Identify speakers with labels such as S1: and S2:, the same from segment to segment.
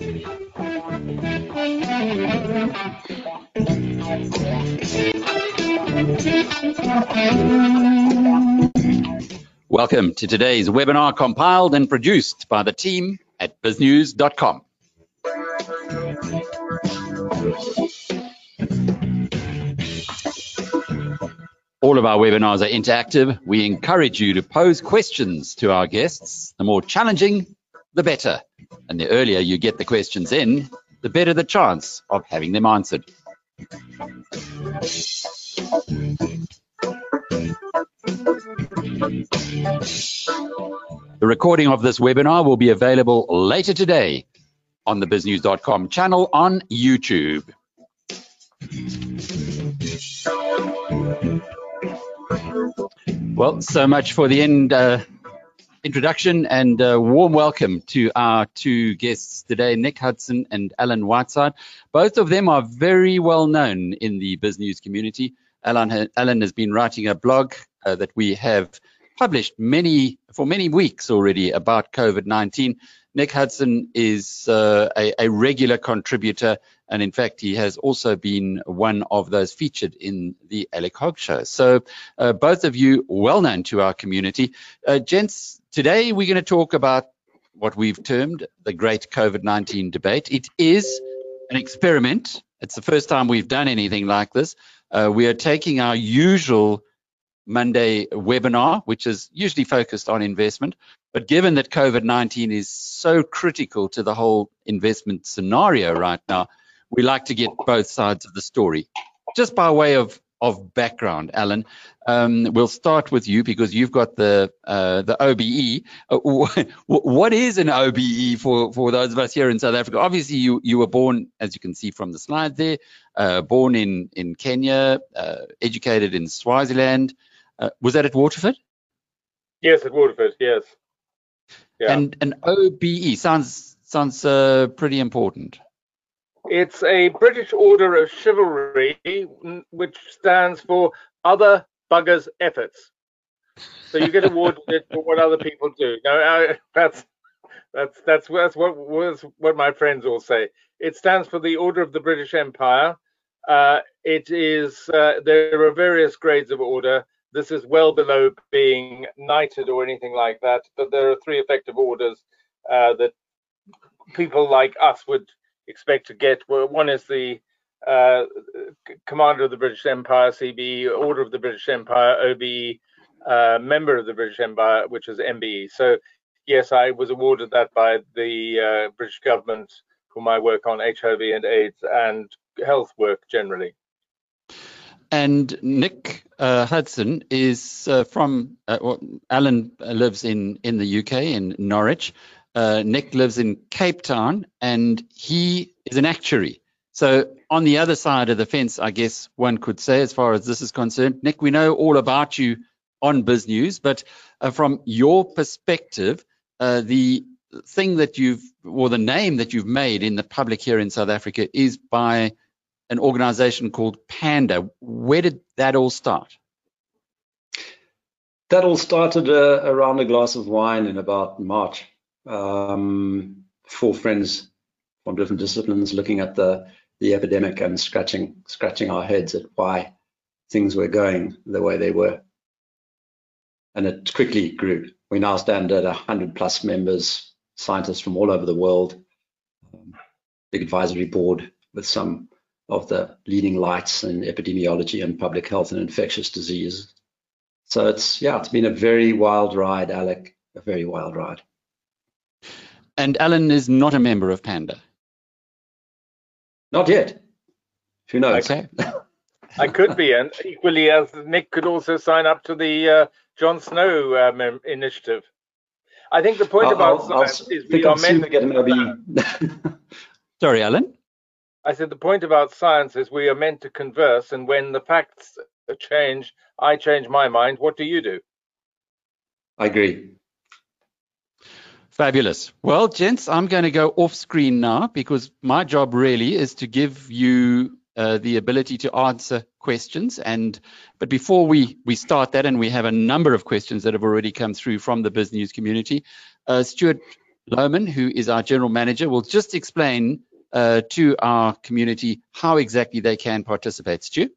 S1: Welcome to today's webinar, compiled and produced by the team at biznews.com. All of our webinars are interactive. We encourage you to pose questions to our guests. The more challenging, the better. And the earlier you get the questions in, the better the chance of having them answered. The recording of this webinar will be available later today on the biznews.com channel on YouTube. Well, so much for the introduction, and a warm welcome to our two guests today, Nick Hudson and Alan Whiteside. Both of them are very well known in the BizNews community. Alan has been writing a blog that we have published for many weeks already about COVID-19. Nick Hudson is a regular contributor, and in fact, he has also been one of those featured in the Alec Hogg Show. So both of you well known to our community. Gents, today we're going to talk about what we've termed the great COVID-19 debate. It is an experiment. It's the first time we've done anything like this. We are taking our usual Monday webinar, which is usually focused on investment. But given that COVID-19 is so critical to the whole investment scenario right now, we like to get both sides of the story. Just by way of background, Alan, we'll start with you because you've got the OBE. What is an OBE for those of us here in South Africa? Obviously, you were born, as you can see from the slide there, born in Kenya, educated in Swaziland. Was that at Waterford?
S2: Yes, at Waterford, yes. Yeah.
S1: And an OBE sounds pretty important.
S2: It's a British Order of Chivalry, which stands for Other Buggers' Efforts. So you get awarded for what other people do. Now, that's what my friends all say. It stands for the Order of the British Empire. It is there are various grades of order. This is well below being knighted or anything like that, but there are three effective orders that people like us would expect to get. One is the Commander of the British Empire, CBE, Order of the British Empire, OBE, Member of the British Empire, which is MBE. So yes, I was awarded that by the British government for my work on HIV and AIDS and health work generally.
S1: And Nick Hudson is from, Alan lives in the UK, in Norwich. Nick lives in Cape Town, and he is an actuary. So on the other side of the fence, I guess one could say, as far as this is concerned, Nick, we know all about you on BizNews, but from your perspective, the thing that the name that you've made in the public here in South Africa is by an organization called Panda. Where did that all start?
S3: That all started around a glass of wine in about March. Four friends from different disciplines looking at the epidemic and scratching our heads at why things were going the way they were. And it quickly grew. We now stand at 100+ members, scientists from all over the world, big advisory board with some of the leading lights in epidemiology and public health and infectious disease. So it's been a very wild ride, Alec, a very wild ride.
S1: And Alan is not a member of Panda?
S3: Not yet. Who knows?
S1: Okay.
S2: I could be, and equally as Nick could also sign up to the Jon Snow initiative. I think the point about science is we are meant to get an OBE.
S1: Sorry, Alan?
S2: I said the point about science is we are meant to converse, and when the facts change, I change my mind. What do you do?
S3: I agree.
S1: Fabulous. Well, gents, I'm going to go off screen now because my job really is to give you the ability to answer questions. But before we start that, and we have a number of questions that have already come through from the BizNews community, Stuart, Lohman, who is our general manager, will just explain to our community how exactly they can participate. Stu?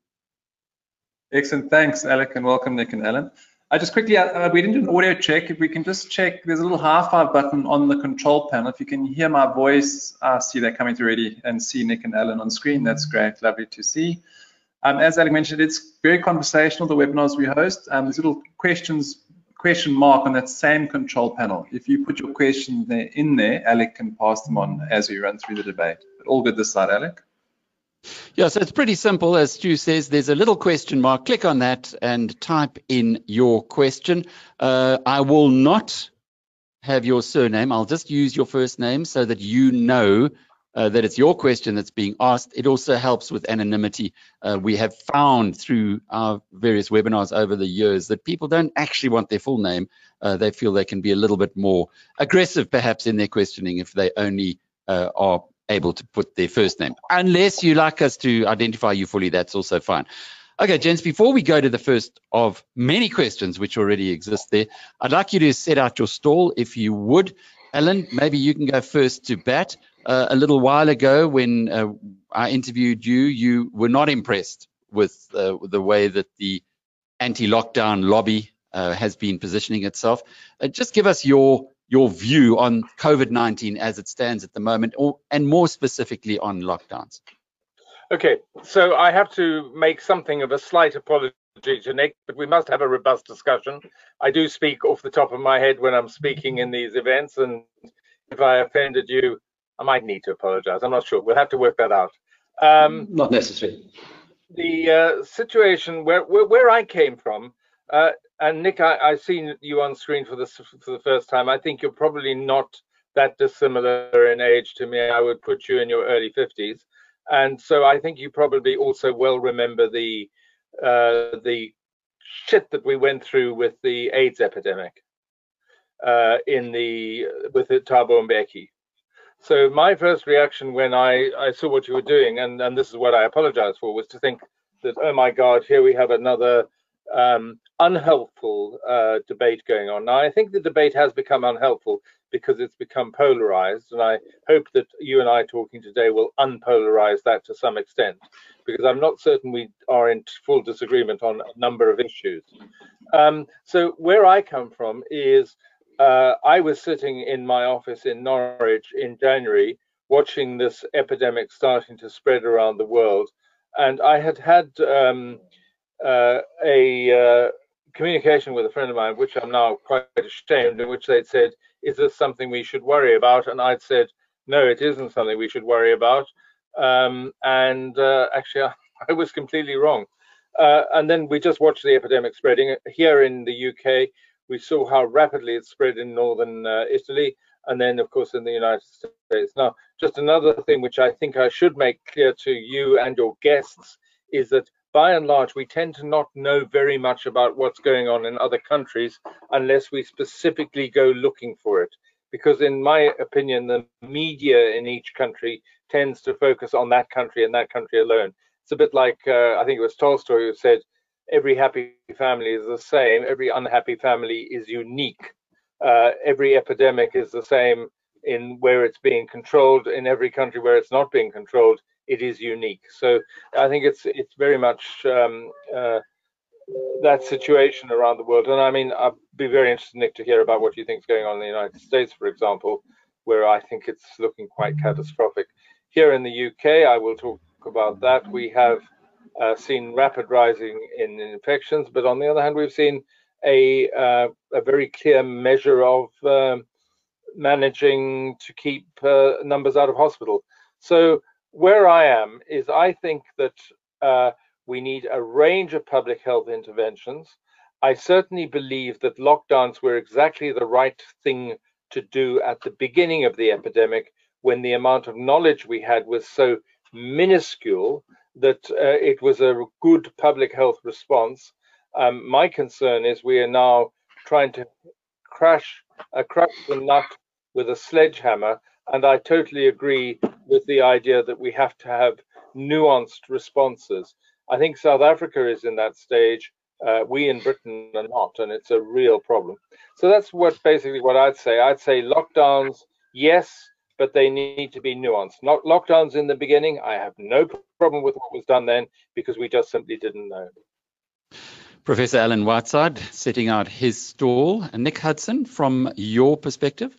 S4: Excellent. Thanks, Alec, and welcome, Nick and Alan. Just quickly, we didn't do an audio check. If we can just check, there's a little high-five button on the control panel. If you can hear my voice, I see that coming through already, and see Nick and Alan on screen. That's great. Lovely to see. As Alec mentioned, it's very conversational, the webinars we host. There's a little question mark on that same control panel. If you put your question in there, Alec can pass them on as we run through the debate. But all good this side, Alec?
S1: Yeah, so it's pretty simple. As Stu says, there's a little question mark. Click on that and type in your question. I will not have your surname. I'll just use your first name so that you know that it's your question that's being asked. It also helps with anonymity. We have found through our various webinars over the years that people don't actually want their full name. They feel they can be a little bit more aggressive perhaps in their questioning if they only are able to put their first name. Unless you like us to identify you fully, that's also fine. Okay, gents, before we go to the first of many questions which already exist there, I'd like you to set out your stall if you would. Alan, maybe you can go first to bat. A little while ago when I interviewed you, you were not impressed with the way that the anti-lockdown lobby has been positioning itself. Just give us your view on COVID-19 as it stands at the moment, and more specifically on lockdowns.
S2: Okay, so I have to make something of a slight apology to Nick, but we must have a robust discussion. I do speak off the top of my head when I'm speaking in these events, and if I offended you, I might need to apologize. I'm not sure. We'll have to work that out.
S3: Not necessary.
S2: The situation where I came from, and Nick, I've seen you on screen for the first time. I think you're probably not that dissimilar in age to me. I would put you in your early 50s, and so I think you probably also well remember the shit that we went through with the AIDS epidemic with the Thabo Mbeki. So my first reaction when I saw what you were doing, and this is what I apologize for, was to think that, oh my God, here we have another unhelpful debate going on. Now, I think the debate has become unhelpful because it's become polarized, and I hope that you and I talking today will unpolarize that to some extent, because I'm not certain we are in full disagreement on a number of issues. So where I come from is I was sitting in my office in Norwich in January watching this epidemic starting to spread around the world, and I had a communication with a friend of mine, which I'm now quite ashamed, in which they'd said, is this something we should worry about? And I'd said, no, it isn't something we should worry about. Actually, I was completely wrong. And then we just watched the epidemic spreading. Here in the UK, we saw how rapidly it spread in northern Italy, and then, of course, in the United States. Now, just another thing which I think I should make clear to you and your guests is that, by and large, we tend to not know very much about what's going on in other countries unless we specifically go looking for it. Because in my opinion, the media in each country tends to focus on that country and that country alone. It's a bit like, I think it was Tolstoy who said, every happy family is the same, every unhappy family is unique. Every epidemic is the same in where it's being controlled. In every country where it's not being controlled, it is unique. So I think it's very much that situation around the world. And I mean, I'd be very interested, Nick, to hear about what you think is going on in the United States, for example, where I think it's looking quite catastrophic. Here in the UK, I will talk about that. We have seen rapid rising in infections, but on the other hand, we've seen a very clear measure of managing to keep numbers out of hospital. So where I am is I think that we need a range of public health interventions. I certainly believe that lockdowns were exactly the right thing to do at the beginning of the epidemic, when the amount of knowledge we had was so minuscule that it was a good public health response. My concern is we are now trying to crush the nut with a sledgehammer, and I totally agree with the idea that we have to have nuanced responses. I think South Africa is in that stage. We in Britain are not, and it's a real problem. So that's basically what I'd say. I'd say lockdowns Yes, but they need to be nuanced. Not lockdowns in the beginning. I have no problem with what was done then because we just simply didn't know.
S1: Professor Alan Whiteside setting out his stall. And Nick Hudson, from your perspective?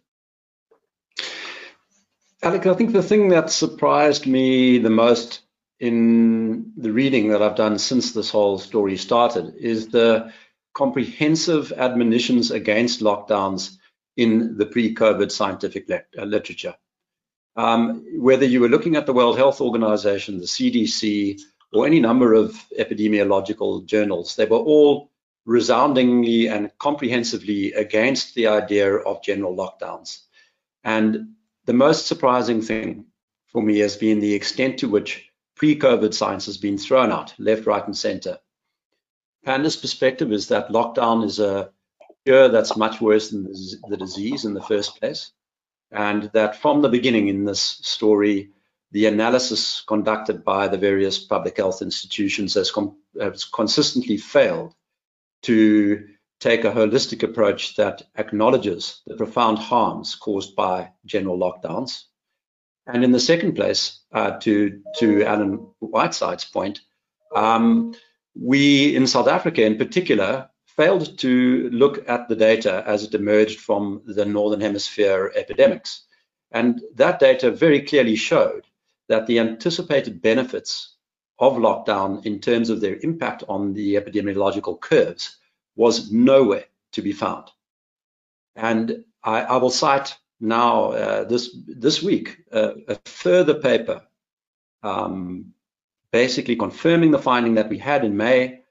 S3: Alec, I think the thing that surprised me the most in the reading that I've done since this whole story started is the comprehensive admonitions against lockdowns in the pre-COVID scientific literature. Whether you were looking at the World Health Organization, the CDC, or any number of epidemiological journals, they were all resoundingly and comprehensively against the idea of general lockdowns. And the most surprising thing for me has been the extent to which pre-COVID science has been thrown out, left, right, and center. Panda's perspective is that lockdown is a cure that's much worse than the disease in the first place, and that from the beginning in this story, the analysis conducted by the various public health institutions has consistently failed to take a holistic approach that acknowledges the profound harms caused by general lockdowns. And in the second place, to Alan Whiteside's point, we in South Africa in particular failed to look at the data as it emerged from the Northern Hemisphere epidemics. And that data very clearly showed that the anticipated benefits of lockdown in terms of their impact on the epidemiological curves was nowhere to be found. And I will cite now this week a further paper basically confirming the finding that we had in May.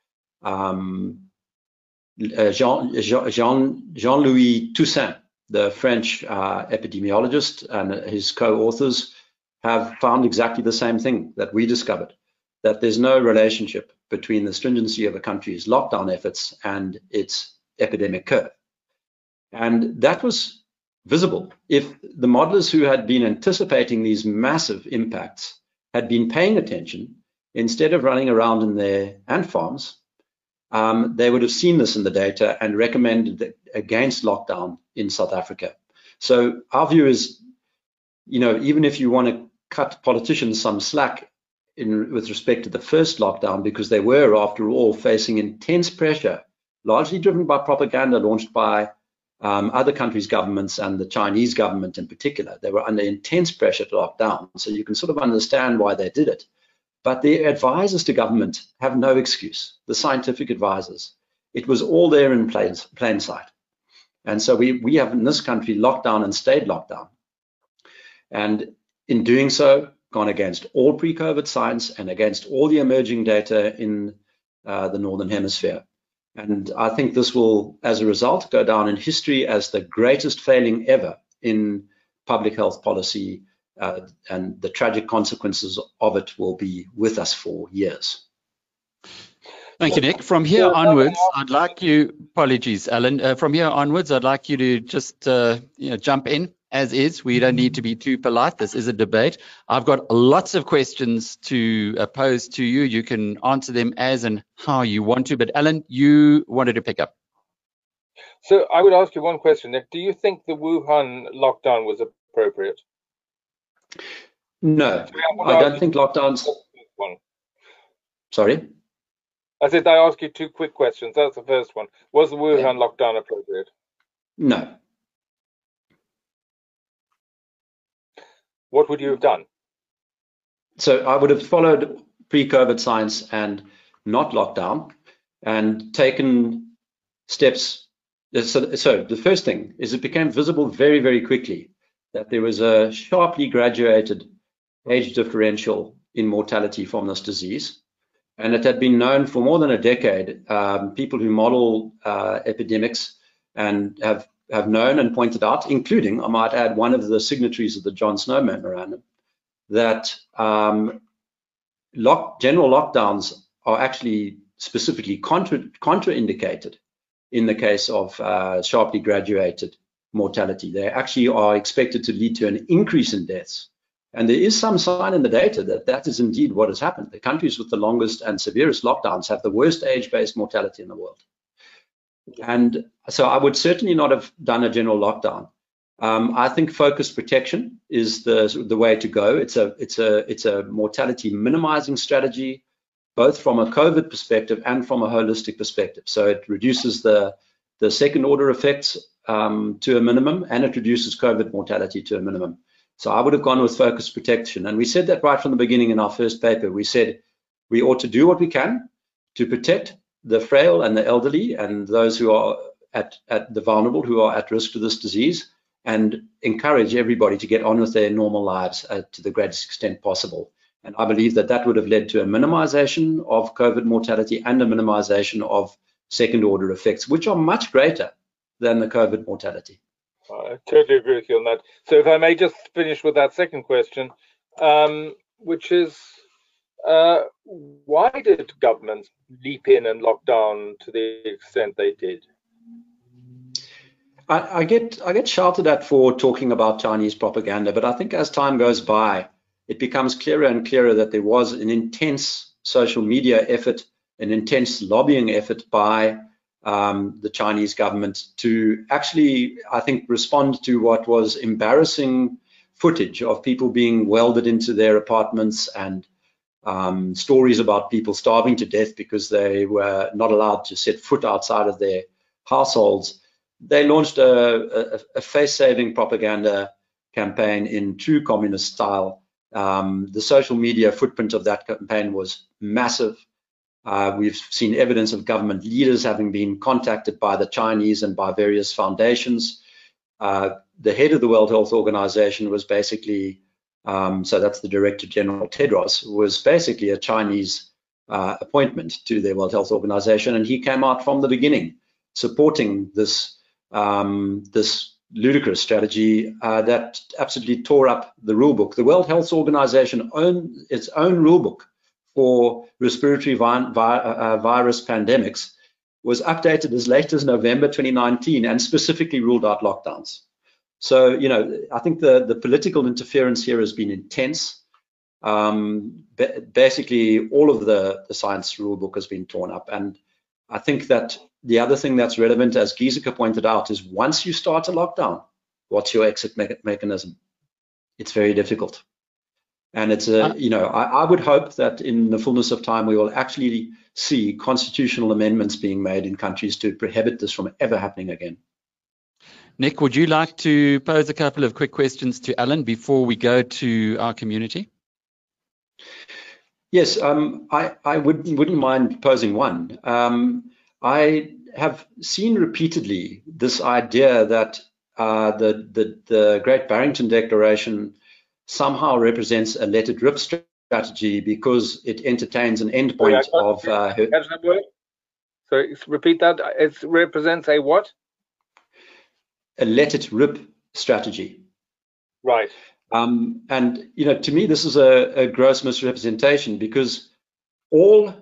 S3: Jean-Louis Toussaint, the French epidemiologist, and his co-authors have found exactly the same thing that we discovered, that there's no relationship between the stringency of a country's lockdown efforts and its epidemic curve. And that was visible if the modelers who had been anticipating these massive impacts had been paying attention instead of running around in their ant farms. They would have seen this in the data and recommended against lockdown in South Africa. So our view is, even if you want to cut politicians some slack with respect to the first lockdown, because they were, after all, facing intense pressure, largely driven by propaganda launched by other countries' governments and the Chinese government in particular. They were under intense pressure to lock down. So you can sort of understand why they did it. But the advisors to government have no excuse, the scientific advisors. It was all there in plain sight. And so we have in this country locked down and stayed locked down. And in doing so, gone against all pre-COVID science and against all the emerging data in the Northern Hemisphere. And I think this will, as a result, go down in history as the greatest failing ever in public health policy, and the tragic consequences of it will be with us for years.
S1: Thank you, Nick. From here onwards, I'd like you, apologies, Alan, from here onwards, I'd like you to just jump in as is. We don't need to be too polite. This is a debate. I've got lots of questions to pose to you. You can answer them as and how you want to, but Alan, you wanted to pick up.
S2: So I would ask you one question, Nick. Do you think the Wuhan lockdown was appropriate?
S3: No, I don't think lockdowns. Sorry?
S2: I said I ask you two quick questions. That's the first one. Was the Wuhan lockdown appropriate?
S3: No.
S2: What would you have done?
S3: So I would have followed pre-COVID science and not lockdown and taken steps. So the first thing is it became visible very, very quickly that there was a sharply graduated age differential in mortality from this disease. And it had been known for more than a decade. People who model epidemics and have known and pointed out, including, I might add, one of the signatories of the John Snow Memorandum, that general lockdowns are actually specifically contraindicated in the case of sharply graduated mortality. They actually are expected to lead to an increase in deaths. And there is some sign in the data that that is indeed what has happened. The countries with the longest and severest lockdowns have the worst age-based mortality in the world. And so I would certainly not have done a general lockdown. I think focused protection is the way to go. It's a mortality minimizing strategy, both from a COVID perspective and from a holistic perspective. So it reduces the second order effects to a minimum, and it reduces COVID mortality to a minimum. So I would have gone with focused protection. And we said that right from the beginning in our first paper. We said we ought to do what we can to protect the frail and the elderly and those who are at the vulnerable, who are at risk to this disease, and encourage everybody to get on with their normal lives to the greatest extent possible. And I believe that that would have led to a minimization of COVID mortality and a minimization of second order effects, which are much greater than the COVID mortality.
S2: I totally agree with you on that. So if I may just finish with that second question, which is, why did governments leap in and lock down to the extent they did?
S3: I get shouted at for talking about Chinese propaganda, but I think as time goes by, it becomes clearer and clearer that there was an intense social media effort, an intense lobbying effort by the Chinese government to actually, I think, respond to what was embarrassing footage of people being welded into their apartments and stories about people starving to death because they were not allowed to set foot outside of their households. They launched a face-saving propaganda campaign in true communist style. The social media footprint of that campaign was massive. We've seen evidence of government leaders having been contacted by the Chinese and by various foundations. The head of the World Health Organization was basically, so that's the Director General Tedros, was basically a Chinese appointment to the World Health Organization, and he came out from the beginning supporting this this ludicrous strategy that absolutely tore up the rule book. The World Health Organization owned its own rule book for respiratory virus pandemics, was updated as late as November 2019 and specifically ruled out lockdowns. So, you know, I think the political interference here has been intense. Basically, all of the science rule book has been torn up. And I think that the other thing that's relevant, as Giesecke pointed out, is once you start a lockdown, what's your exit mechanism? It's very difficult. And it's you know, I would hope that in the fullness of time, we will actually see constitutional amendments being made in countries to prohibit this from ever happening again.
S1: Nick, would you like to pose a couple of quick questions to Alan before we go to our community?
S3: Yes, I wouldn't mind posing one. I have seen repeatedly this idea that the Great Barrington Declaration somehow represents a let it rip strategy because it entertains an endpoint of.
S2: Sorry, repeat that. It represents a what?
S3: A let it rip strategy.
S2: Right.
S3: And you know, to me, this is a gross misrepresentation because all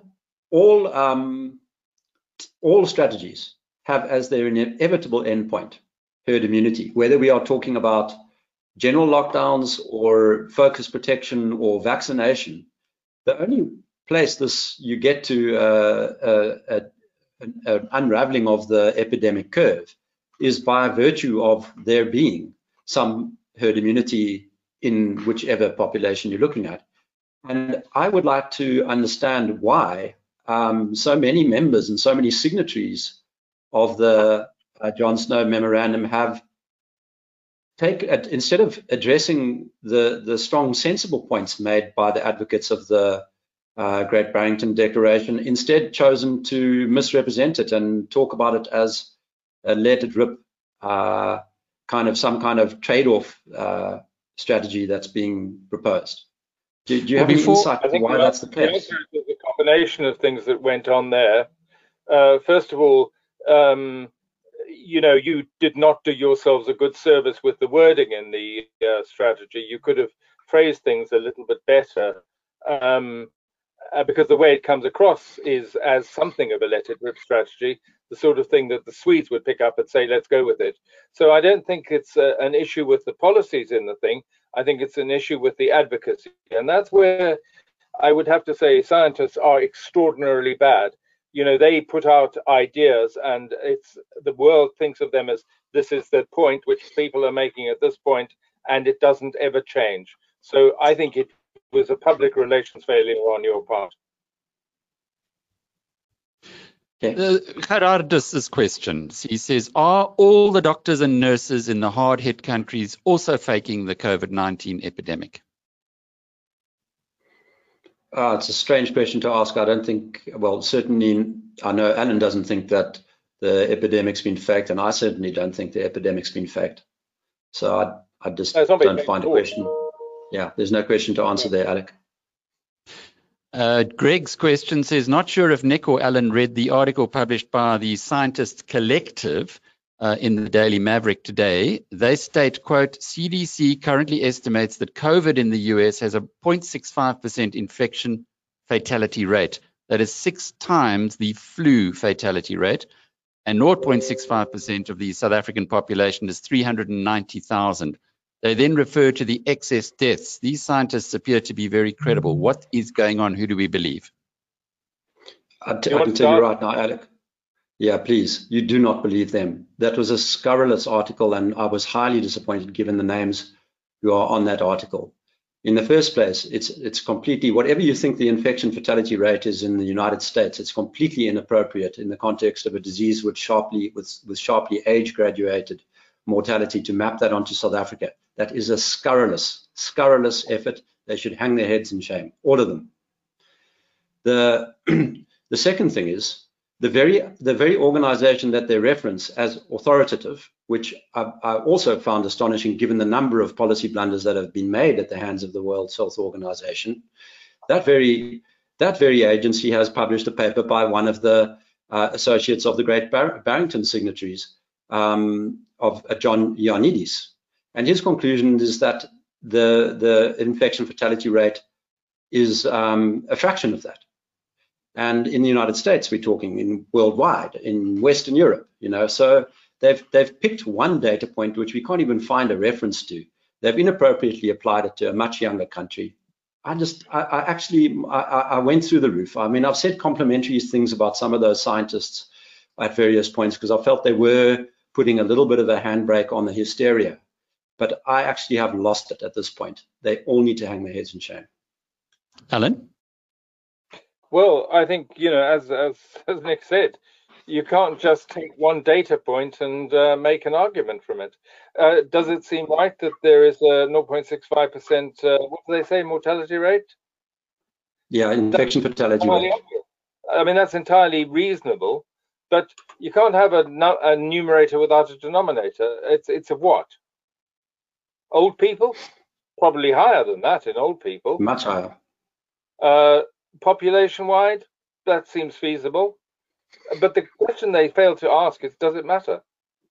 S3: strategies have as their inevitable endpoint herd immunity, whether we are talking about general lockdowns or focused protection or vaccination. The only place you get to an unraveling of the epidemic curve is by virtue of there being some herd immunity in whichever population you're looking at. And I would like to understand why so many members and so many signatories of the John Snow Memorandum have instead of addressing the strong, sensible points made by the advocates of the Great Barrington Declaration, instead chosen to misrepresent it and talk about it as a let it rip some kind of trade-off strategy that's being proposed. Do you have any insight into why that's the case?
S2: There's a combination of things that went on there. First of all, you know, you did not do yourselves a good service with the wording in the strategy. You could have phrased things a little bit better, because the way it comes across is as something of a let it rip strategy, the sort of thing that the Swedes would pick up and say, let's go with it. So I don't think it's an issue with the policies in the thing. I think it's an issue with the advocacy. And that's where I would have to say scientists are extraordinarily bad. You know, they put out ideas and the world thinks of them as This is the point which people are making at this point, and it doesn't ever change. So I think it was a public relations failure on your part.
S1: Gerardus' questions. He says, are all the doctors and nurses in the hard-hit countries also faking the COVID-19 epidemic?
S3: It's a strange question to ask. I don't think, well, certainly, I know Alan doesn't think that the epidemic's been faked, and I certainly don't think the epidemic's been faked. So I just don't find a question. Yeah, there's no question to answer there, Alec.
S1: Greg's question says, not sure if Nick or Alan read the article published by the Scientist Collective in the Daily Maverick today. They state, quote, CDC currently estimates that COVID in the US has a 0.65% infection fatality rate. That is 6 times the flu fatality rate. And 0.65% of the South African population is 390,000. They then refer to the excess deaths. These scientists appear to be very credible. What is going on? Who do we believe?
S3: I can tell you right now, Alec. Yeah, please. You do not believe them. That was a scurrilous article, and I was highly disappointed given the names who are on that article. In the first place, it's completely, whatever you think the infection fatality rate is in the United States, it's completely inappropriate in the context of a disease with sharply age graduated mortality to map that onto South Africa. That is a scurrilous effort. They should hang their heads in shame, all of them. The second thing is the very organization that they reference as authoritative, which I also found astonishing given the number of policy blunders that have been made at the hands of the World Health Organization. That very agency has published a paper by one of the associates of the Great Barrington signatories, of John Ioannidis. And his conclusion is that the infection fatality rate is a fraction of that. And in the United States, we're talking in worldwide, in Western Europe, you know, so they've picked one data point which we can't even find a reference to. They've inappropriately applied it to a much younger country. I went through the roof. I mean, I've said complimentary things about some of those scientists at various points because I felt they were putting a little bit of a handbrake on the hysteria. But I actually have lost it at this point. They all need to hang their heads in shame.
S1: Alan?
S2: Well, I think, you know, as Nick said, you can't just take one data point and make an argument from it. Does it seem right that there is a 0.65%, what do they say, mortality rate?
S3: Yeah, infection fatality rate.
S2: I mean, that's entirely reasonable, but you can't have a numerator without a denominator. It's a what? Old people? Probably higher than that in old people.
S3: Much higher.
S2: Population-wide, that seems feasible. But the question they fail to ask is, does it matter?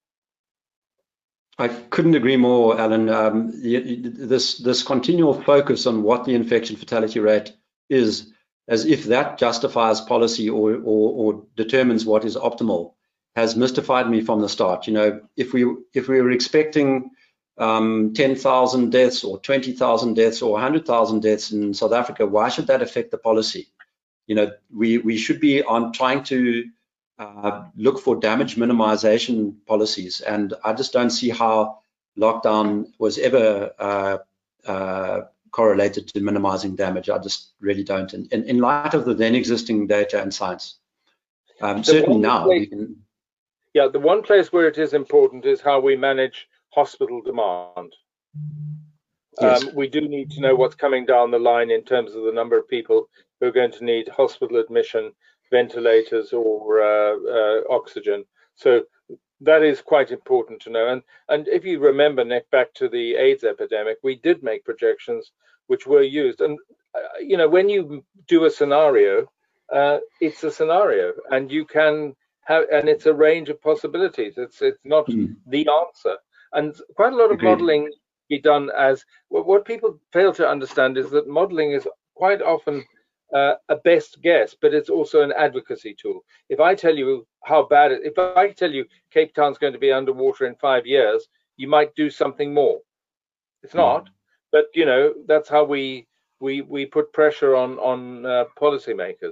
S3: I couldn't agree more, Alan. This continual focus on what the infection fatality rate is, as if that justifies policy or determines what is optimal, has mystified me from the start. You know, if we were expecting 10,000 deaths or 20,000 deaths or 100,000 deaths in South Africa, why should that affect the policy? You know, we should be on trying to look for damage minimization policies, and I just don't see how lockdown was ever correlated to minimizing damage. I just really don't. And in light of the then existing data and science, certainly now we can.
S2: Yeah, the one place where it is important is how we manage hospital demand.
S3: Yes.
S2: We do need to know what's coming down the line in terms of the number of people who are going to need hospital admission, ventilators, or oxygen. So that is quite important to know. And if you remember, Nick, back to the AIDS epidemic, we did make projections which were used. And you know, when you do a scenario, it's a scenario, and you can have, and it's a range of possibilities. It's not the answer. And quite a lot of modeling be done as what people fail to understand is that modeling is quite often a best guess, but it's also an advocacy tool. If I tell you how bad if I tell you Cape Town's going to be underwater in 5 years, you might do something more. It's not, but you know, that's how we put pressure on policymakers.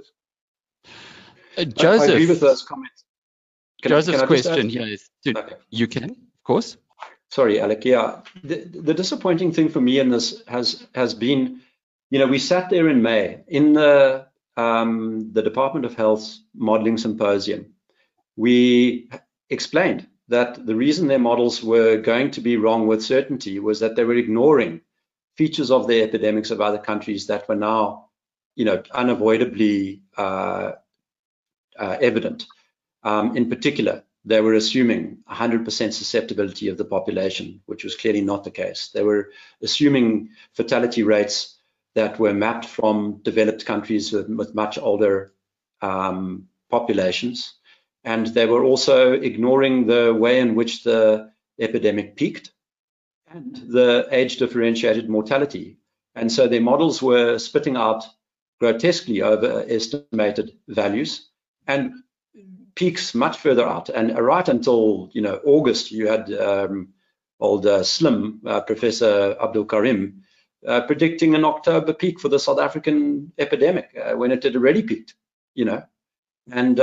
S1: Joseph,
S3: I agree with those comments.
S1: Joseph's question here is, you can, of course.
S3: Sorry, Alec. Yeah, the disappointing thing for me in this has been, you know, we sat there in May in the Department of Health's modeling symposium. We explained that the reason their models were going to be wrong with certainty was that they were ignoring features of the epidemics of other countries that were now, you know, unavoidably evident. In particular, they were assuming 100% susceptibility of the population, which was clearly not the case. They were assuming fatality rates that were mapped from developed countries with much older populations. And they were also ignoring the way in which the epidemic peaked and the age differentiated mortality. And so their models were spitting out grotesquely overestimated values and peaks much further out. And right until, you know, August, you had old Slim, Professor Abdul Karim, predicting an October peak for the South African epidemic when it had already peaked, you know. And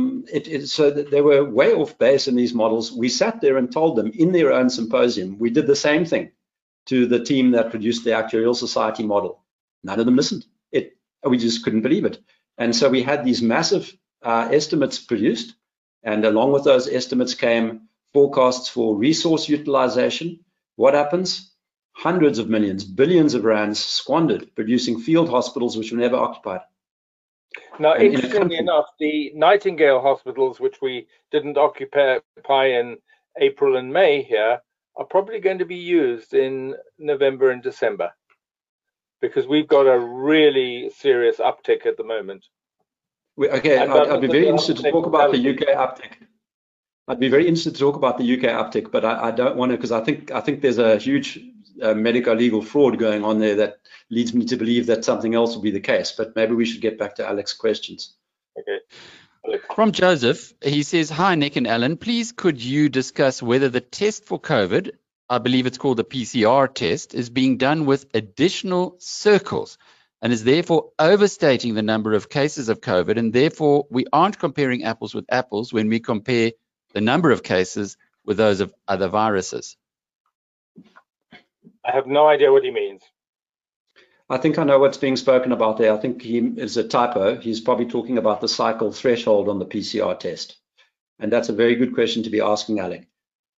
S3: so they were way off base in these models. We sat there and told them in their own symposium. We did the same thing to the team that produced the Actuarial Society model. None of them listened. We just couldn't believe it. And so we had these massive estimates produced, and along with those estimates came forecasts for resource utilization. What happens? Hundreds of millions, billions of rands squandered producing field hospitals which were never occupied.
S2: Now, interestingly enough, the Nightingale hospitals, which we didn't occupy in April and May here, are probably going to be used in November and December, because we've got a really serious uptick at the moment.
S3: Okay, I'd be very interested to talk about the UK uptick. I'd be very interested to talk about the UK uptick, but I don't want to, because I think there's a huge medico-legal fraud going on there that leads me to believe that something else will be the case. But maybe we should get back to Alex's questions.
S2: Okay.
S1: From Joseph, he says, "Hi, Nick and Alan. Please could you discuss whether the test for COVID, I believe it's called the PCR test, is being done with additional circles and is therefore overstating the number of cases of COVID, and therefore we aren't comparing apples with apples when we compare the number of cases with those of other viruses?"
S2: I have no idea what he means.
S3: I think I know what's being spoken about there. I think he is a typo. He's probably talking about the cycle threshold on the PCR test. And that's a very good question to be asking, Alec.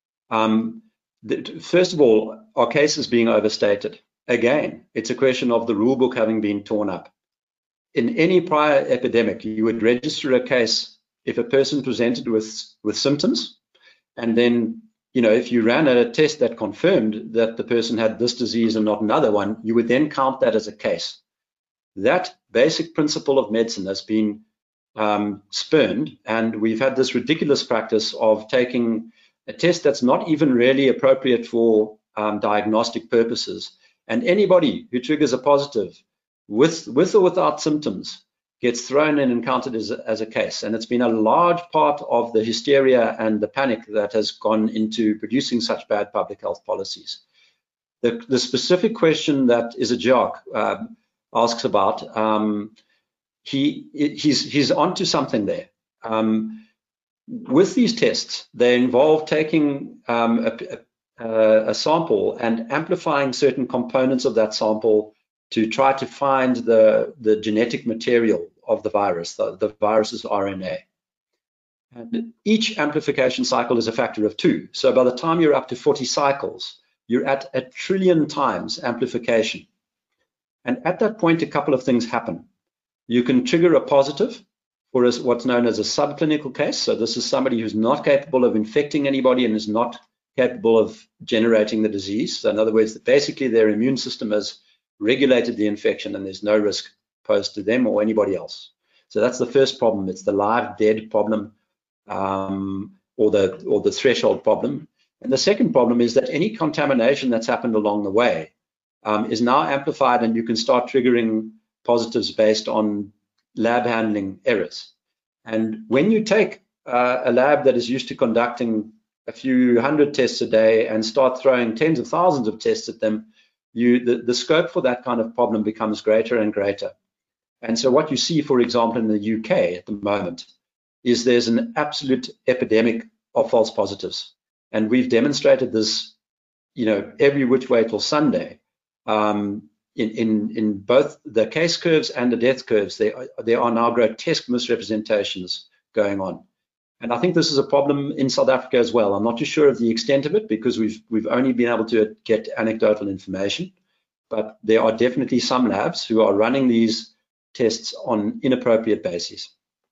S3: First of all, are cases being overstated? Again, it's a question of the rule book having been torn up. In any prior epidemic, you would register a case if a person presented with symptoms, and then, you know, if you ran a test that confirmed that the person had this disease and not another one, you would then count that as a case. That basic principle of medicine has been spurned, and we've had this ridiculous practice of taking a test that's not even really appropriate for diagnostic purposes, and anybody who triggers a positive with or without symptoms gets thrown in and counted as a case. And it's been a large part of the hysteria and the panic that has gone into producing such bad public health policies. The specific question that Isaac asks about, he's onto something there. With these tests, they involve taking a sample and amplifying certain components of that sample to try to find the genetic material of the virus, the virus's RNA. And each amplification cycle is a factor of 2. So by the time you're up to 40 cycles, you're at 1 trillion times amplification. And at that point, a couple of things happen. You can trigger a positive for what's known as a subclinical case. So this is somebody who's not capable of infecting anybody and is not capable of generating the disease. So in other words, basically their immune system has regulated the infection and there's no risk posed to them or anybody else. So that's the first problem. It's the live dead problem, or the threshold problem. And the second problem is that any contamination that's happened along the way is now amplified, and you can start triggering positives based on lab handling errors. And when you take a lab that is used to conducting a few hundred tests a day and start throwing tens of thousands of tests at them, the scope for that kind of problem becomes greater and greater. And so what you see, for example, in the UK at the moment is there's an absolute epidemic of false positives. And we've demonstrated this, every which way till Sunday. In both the case curves and the death curves, there are now grotesque misrepresentations going on. And I think this is a problem in South Africa as well. I'm not too sure of the extent of it because we've only been able to get anecdotal information, but there are definitely some labs who are running these tests on inappropriate bases.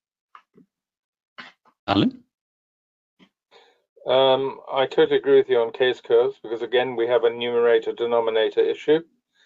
S1: Alan?
S2: I totally agree with you on case curves because, again, we have a numerator-denominator issue,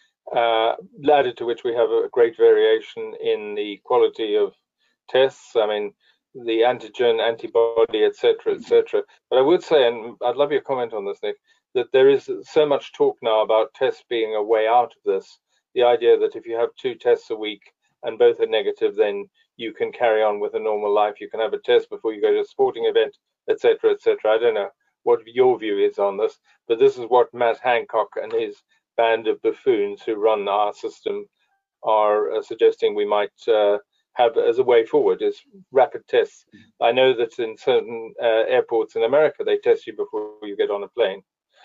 S2: added to which we have a great variation in the quality of tests. I mean, the antigen, antibody, etc., etc. But I would say, and I'd love your comment on this, Nick, that there is so much talk now about tests being a way out of this. The idea that if you have 2 tests a week and both are negative, then you can carry on with a normal life. You can have a test before you go to a sporting event, etc., etc. I don't know what your view is on this, but this is what Matt Hancock and his band of buffoons who run our system are suggesting we might have as a way forward, is rapid tests. I know that in certain airports in America, they test you before you get on a plane.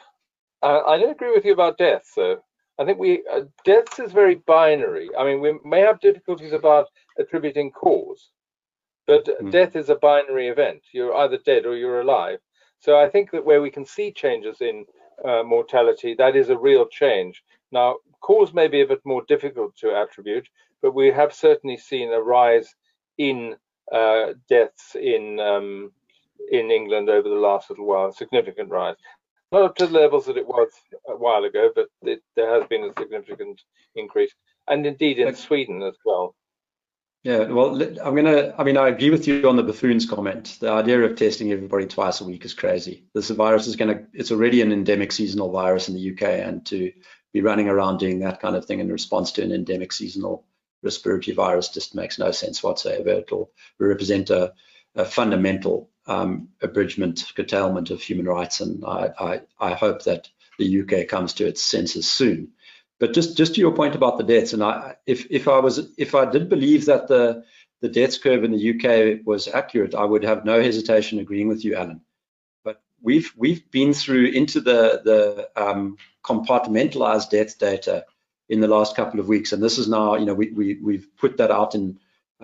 S2: I don't agree with you about deaths, though. I think deaths is very binary. I mean, we may have difficulties about attributing cause, but death is a binary event. You're either dead or you're alive. So I think that where we can see changes in mortality, that is a real change. Now, cause may be a bit more difficult to attribute, but we have certainly seen a rise in deaths in England over the last little while, a significant rise. Not up to the levels that it was a while ago, but there has been a significant increase, and indeed in Sweden as well.
S3: Yeah, well, I agree with you on the buffoons comment. The idea of testing everybody twice a week is crazy. This virus it's already an endemic seasonal virus in the UK, and to be running around doing that kind of thing in response to an endemic seasonal respiratory virus just makes no sense whatsoever. It will represent a fundamental abridgment, curtailment of human rights, and I hope that the UK comes to its senses soon. But just to your point about the deaths, and if I did believe that the deaths curve in the UK was accurate, I would have no hesitation agreeing with you, Alan. But we've been through into the compartmentalized death data in the last couple of weeks, and this is now, we've put that out in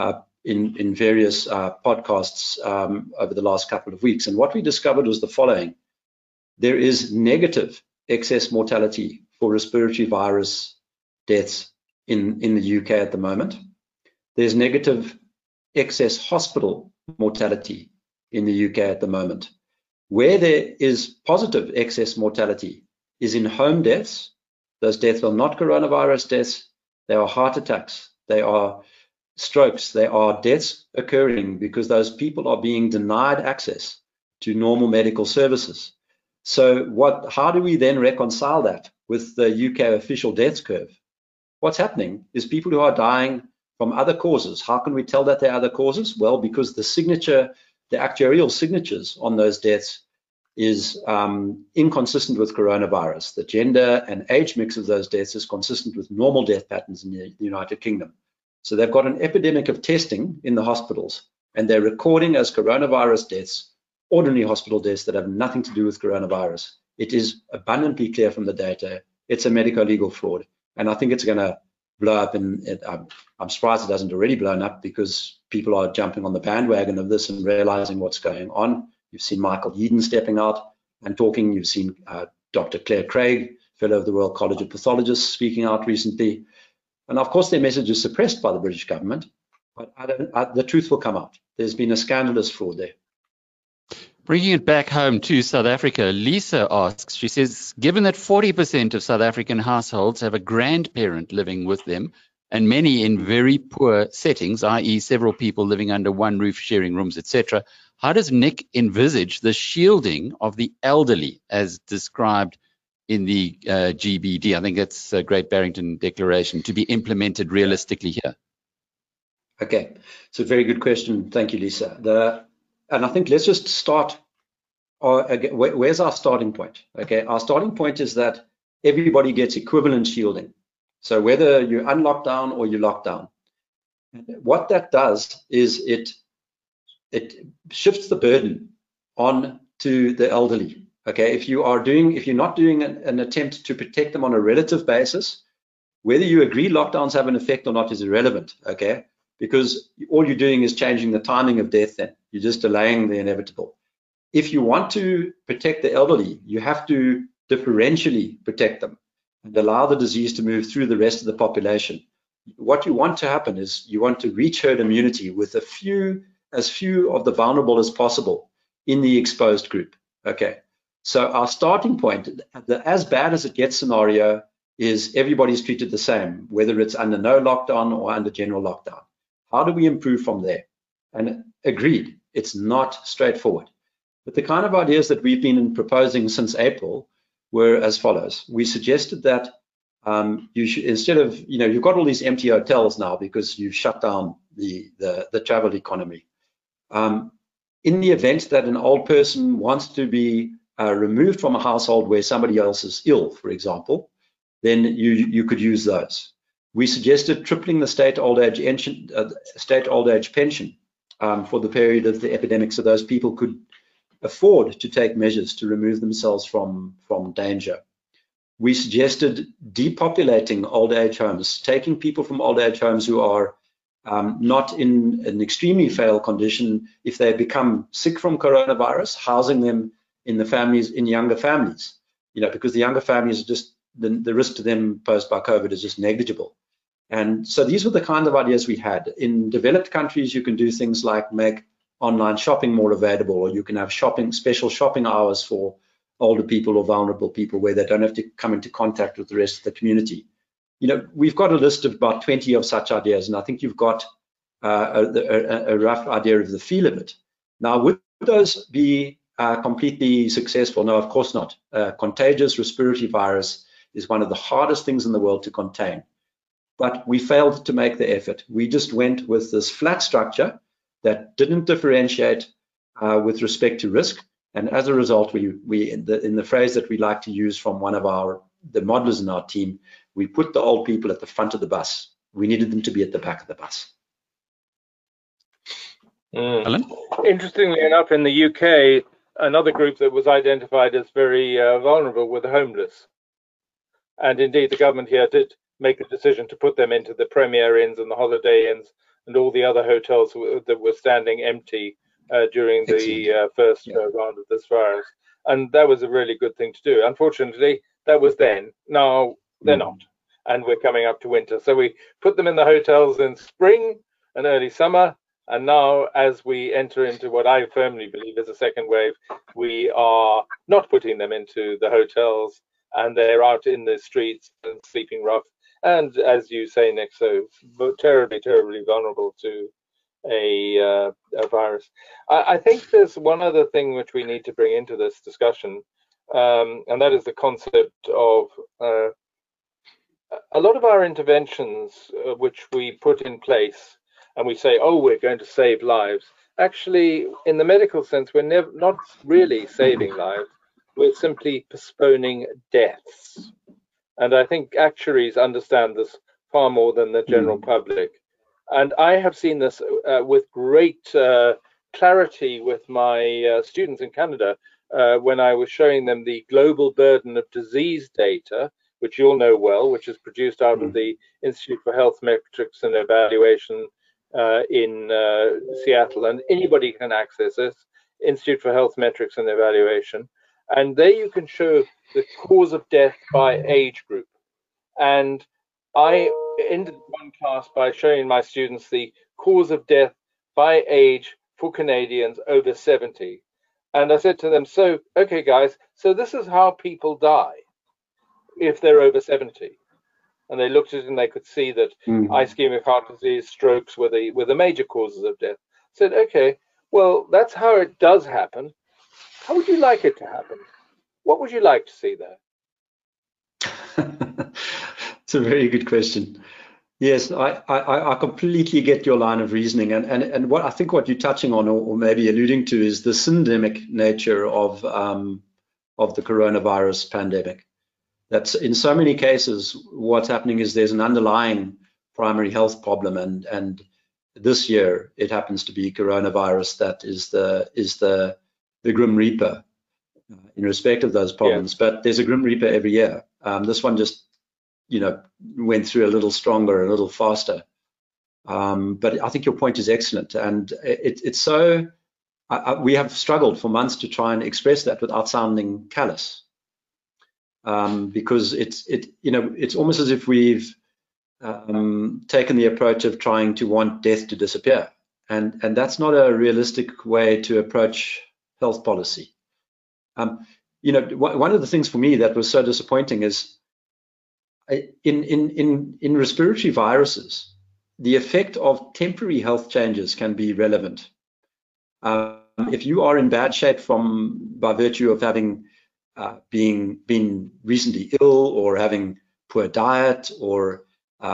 S3: various podcasts over the last couple of weeks, and what we discovered was the following: there is negative excess mortality for respiratory virus deaths in the UK at the moment. There's negative excess hospital mortality in the UK at the moment. Where there is positive excess mortality is in home deaths. Those deaths are not coronavirus deaths. They are heart attacks. They are strokes. They are deaths occurring because those people are being denied access to normal medical services. So how do we then reconcile that with the UK official deaths curve? What's happening is people who are dying from other causes. How can we tell that they're other causes? Well, because the actuarial signatures on those deaths is inconsistent with coronavirus. The gender and age mix of those deaths is consistent with normal death patterns in the United Kingdom. So they've got an epidemic of testing in the hospitals, and they're recording as coronavirus deaths ordinary hospital deaths that have nothing to do with coronavirus. It is abundantly clear from the data. It's a medico-legal fraud, and I think it's going to blow up. I'm surprised it hasn't already blown up, because people are jumping on the bandwagon of this and realizing what's going on. You've seen Michael Yeadon stepping out and talking. You've seen Dr. Claire Craig, fellow of the Royal College of Pathologists, speaking out recently. And of course, their message is suppressed by the British government, but the truth will come out. There's been a scandalous fraud there.
S1: Bringing it back home to South Africa, Lisa asks, she says, given that 40% of South African households have a grandparent living with them, and many in very poor settings, i.e. several people living under one roof, sharing rooms, etc., how does Nick envisage the shielding of the elderly as described in the GBD? I think that's a Great Barrington Declaration, to be implemented realistically here.
S3: Okay, so very good question. Thank you, Lisa. And I think let's just start, where's our starting point? Okay, our starting point is that everybody gets equivalent shielding. So whether you're unlocked down or you're locked down, what that does is it shifts the burden on to the elderly. Okay, if you're not doing an attempt to protect them on a relative basis, whether you agree lockdowns have an effect or not is irrelevant. Okay, because all you're doing is changing the timing of death. Then you're just delaying the inevitable. If you want to protect the elderly, you have to differentially protect them and allow the disease to move through the rest of the population. What you want to happen is you want to reach herd immunity with as few of the vulnerable as possible in the exposed group. Okay, so our starting point, the as bad as it gets scenario, is everybody's treated the same, whether it's under no lockdown or under general lockdown. How do we improve from there? And agreed, it's not straightforward. But the kind of ideas that we've been proposing since April were as follows. We suggested that you should, instead of, you've got all these empty hotels now because you've shut down the travel economy. In the event that an old person wants to be removed from a household where somebody else is ill, for example, then you could use those. We suggested tripling the state old age pension for the period of the epidemic, so those people could afford to take measures to remove themselves from danger. We suggested depopulating old age homes, taking people from old age homes who are not in an extremely frail condition. If they become sick from coronavirus, housing them in younger families, because the younger families are just, the risk to them posed by COVID is just negligible. And so these were the kind of ideas we had. In developed countries, you can do things like make online shopping more available, or you can have special shopping hours for older people or vulnerable people where they don't have to come into contact with the rest of the community. We've got a list of about 20 of such ideas, and I think you've got a rough idea of the feel of it. Now, would those be completely successful? No, of course not. Contagious respiratory virus is one of the hardest things in the world to contain. But we failed to make the effort. We just went with this flat structure that didn't differentiate with respect to risk. And as a result, we in the phrase that we like to use from one of the modelers in our team, we put the old people at the front of the bus. We needed them to be at the back of the bus.
S1: Alan?
S2: Interestingly enough, in the UK, another group that was identified as very vulnerable were the homeless. And indeed, the government here did make a decision to put them into the Premier Inns and the Holiday Inns and all the other hotels that were standing empty during the first round of this virus. And that was a really good thing to do. Unfortunately, that was then. Now they're not. And we're coming up to winter. So we put them in the hotels in spring and early summer. And now, as we enter into what I firmly believe is a second wave, we are not putting them into the hotels, and they're out in the streets and sleeping rough. And as you say, Nick, so terribly, terribly vulnerable to a virus. I think there's one other thing which we need to bring into this discussion, and that is the concept of a lot of our interventions which we put in place, and we say, oh, we're going to save lives. Actually, in the medical sense, we're not really saving lives. We're simply postponing deaths. And I think actuaries understand this far more than the general public. And I have seen this with great clarity with my students in Canada when I was showing them the global burden of disease data, which you'll know well, which is produced out of the Institute for Health Metrics and Evaluation in Seattle, and anybody can access this, Institute for Health Metrics and Evaluation. And there you can show the cause of death by age group. And I ended one class by showing my students the cause of death by age for Canadians over 70. And I said to them, so, okay, guys, so this is how people die if they're over 70. And they looked at it and they could see that ischemic heart disease, strokes were the major causes of death. I said, okay, well, that's how it does happen. How would you like it to happen? What would you like to see there?
S3: It's a very good question. Yes, I completely get your line of reasoning, and what I think what you're touching on, or maybe alluding to, is the syndemic nature of the coronavirus pandemic. That's in so many cases, what's happening is there's an underlying primary health problem, and this year it happens to be coronavirus that is the Grim Reaper. in respect of those problems. But there's a Grim Reaper every year. This one just, went through a little stronger, a little faster. But I think your point is excellent, and it's so. We have struggled for months to try and express that without sounding callous, because it's almost as if we've taken the approach of trying to want death to disappear, and that's not a realistic way to approach health policy. One of the things for me that was so disappointing is in respiratory viruses, the effect of temporary health changes can be relevant. If you are in bad shape by virtue of having been recently ill, or having poor diet, or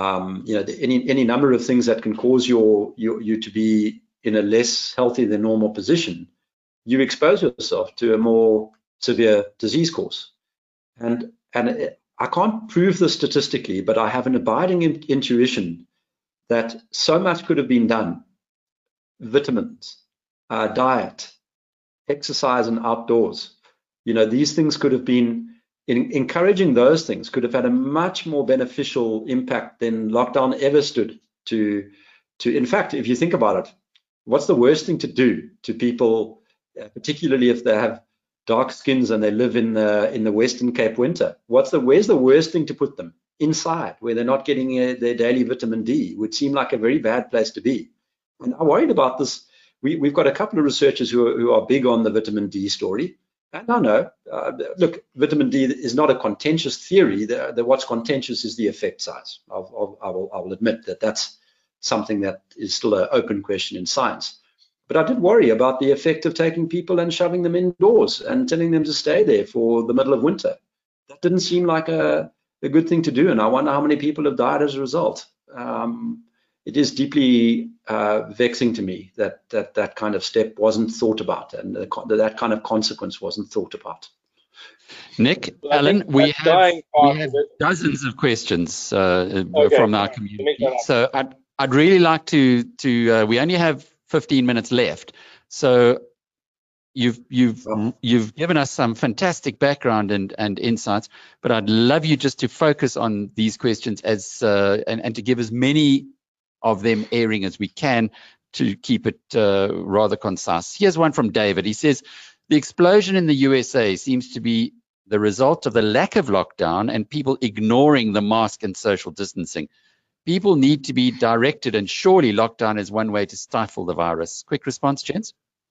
S3: any number of things that can cause you to be in a less healthy than normal position, you expose yourself to a more severe disease course. And I can't prove this statistically, but I have an abiding intuition that so much could have been done. Vitamins, diet, exercise, and outdoors. These things could have been, encouraging those things could have had a much more beneficial impact than lockdown ever stood to. In fact, if you think about it, what's the worst thing to do to people, particularly if they have dark skins and they live in the Western Cape winter? Where's the worst thing to put them? Inside, where they're not getting their daily vitamin D. Would seem like a very bad place to be. And I'm worried about this. We've got a couple of researchers who are big on the vitamin D story. And I know, look, vitamin D is not a contentious theory. What's contentious is the effect size. I will admit that that's something that is still an open question in science. But I did worry about the effect of taking people and shoving them indoors and telling them to stay there for the middle of winter. That didn't seem like a good thing to do, and I wonder how many people have died as a result. It is deeply vexing to me that kind of step wasn't thought about, and that kind of consequence wasn't thought about.
S1: Nick, Alan, we have dozens of questions from our community. So I'd really like to we only have 15 minutes left. So you've given us some fantastic background and insights, but I'd love you just to focus on these questions and to give as many of them airing as we can to keep it rather concise. Here's one from David. He says, the explosion in the USA seems to be the result of the lack of lockdown and people ignoring the mask and social distancing. People need to be directed, and surely lockdown is one way to stifle the virus. Quick response, gents?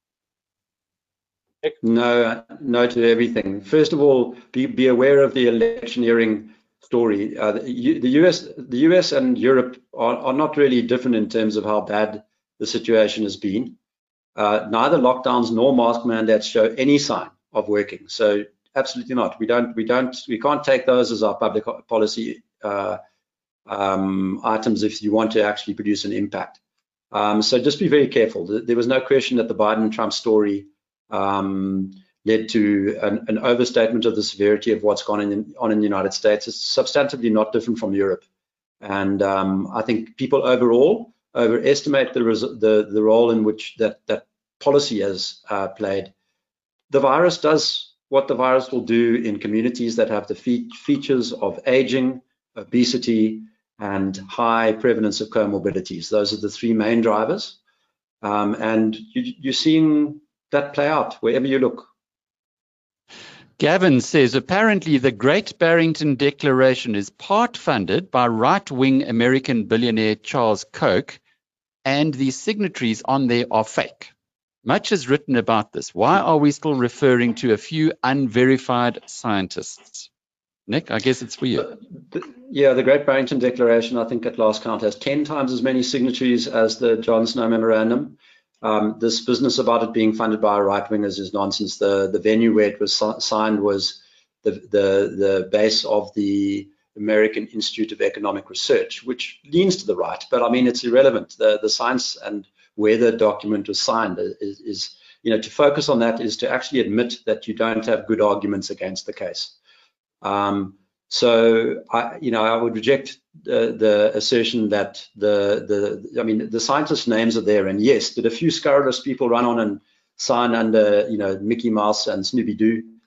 S3: No to everything. First of all, be aware of the electioneering story. The US and Europe are not really different in terms of how bad the situation has been. Neither lockdowns nor mask mandates show any sign of working. So absolutely not. We can't take those as our public policy items if you want to actually produce an impact. So just be very careful. There was no question that the Biden-Trump story led to an overstatement of the severity of what's on in the United States. It's substantively not different from Europe. And I think people overall overestimate the role in which that policy has played. The virus does what the virus will do in communities that have the features of aging, obesity, and high prevalence of comorbidities. Those are the three main drivers. And you're seeing that play out wherever you look.
S1: Gavin says, apparently the Great Barrington Declaration is part funded by right-wing American billionaire Charles Koch, and the signatories on there are fake. Much is written about this. Why are we still referring to a few unverified scientists? Nick, I guess it's for you.
S3: The Great Barrington Declaration, I think at last count, has 10 times as many signatories as the John Snow Memorandum. This business about it being funded by right-wingers is nonsense. The venue where it was signed was the base of the American Institute of Economic Research, which leans to the right, but I mean, it's irrelevant. The science and where the document was signed is to focus on that is to actually admit that you don't have good arguments against the case. So I would reject the assertion that the scientists' names are there, and yes, did a few scurrilous people run on and sign under Mickey Mouse and Snoopy Doo?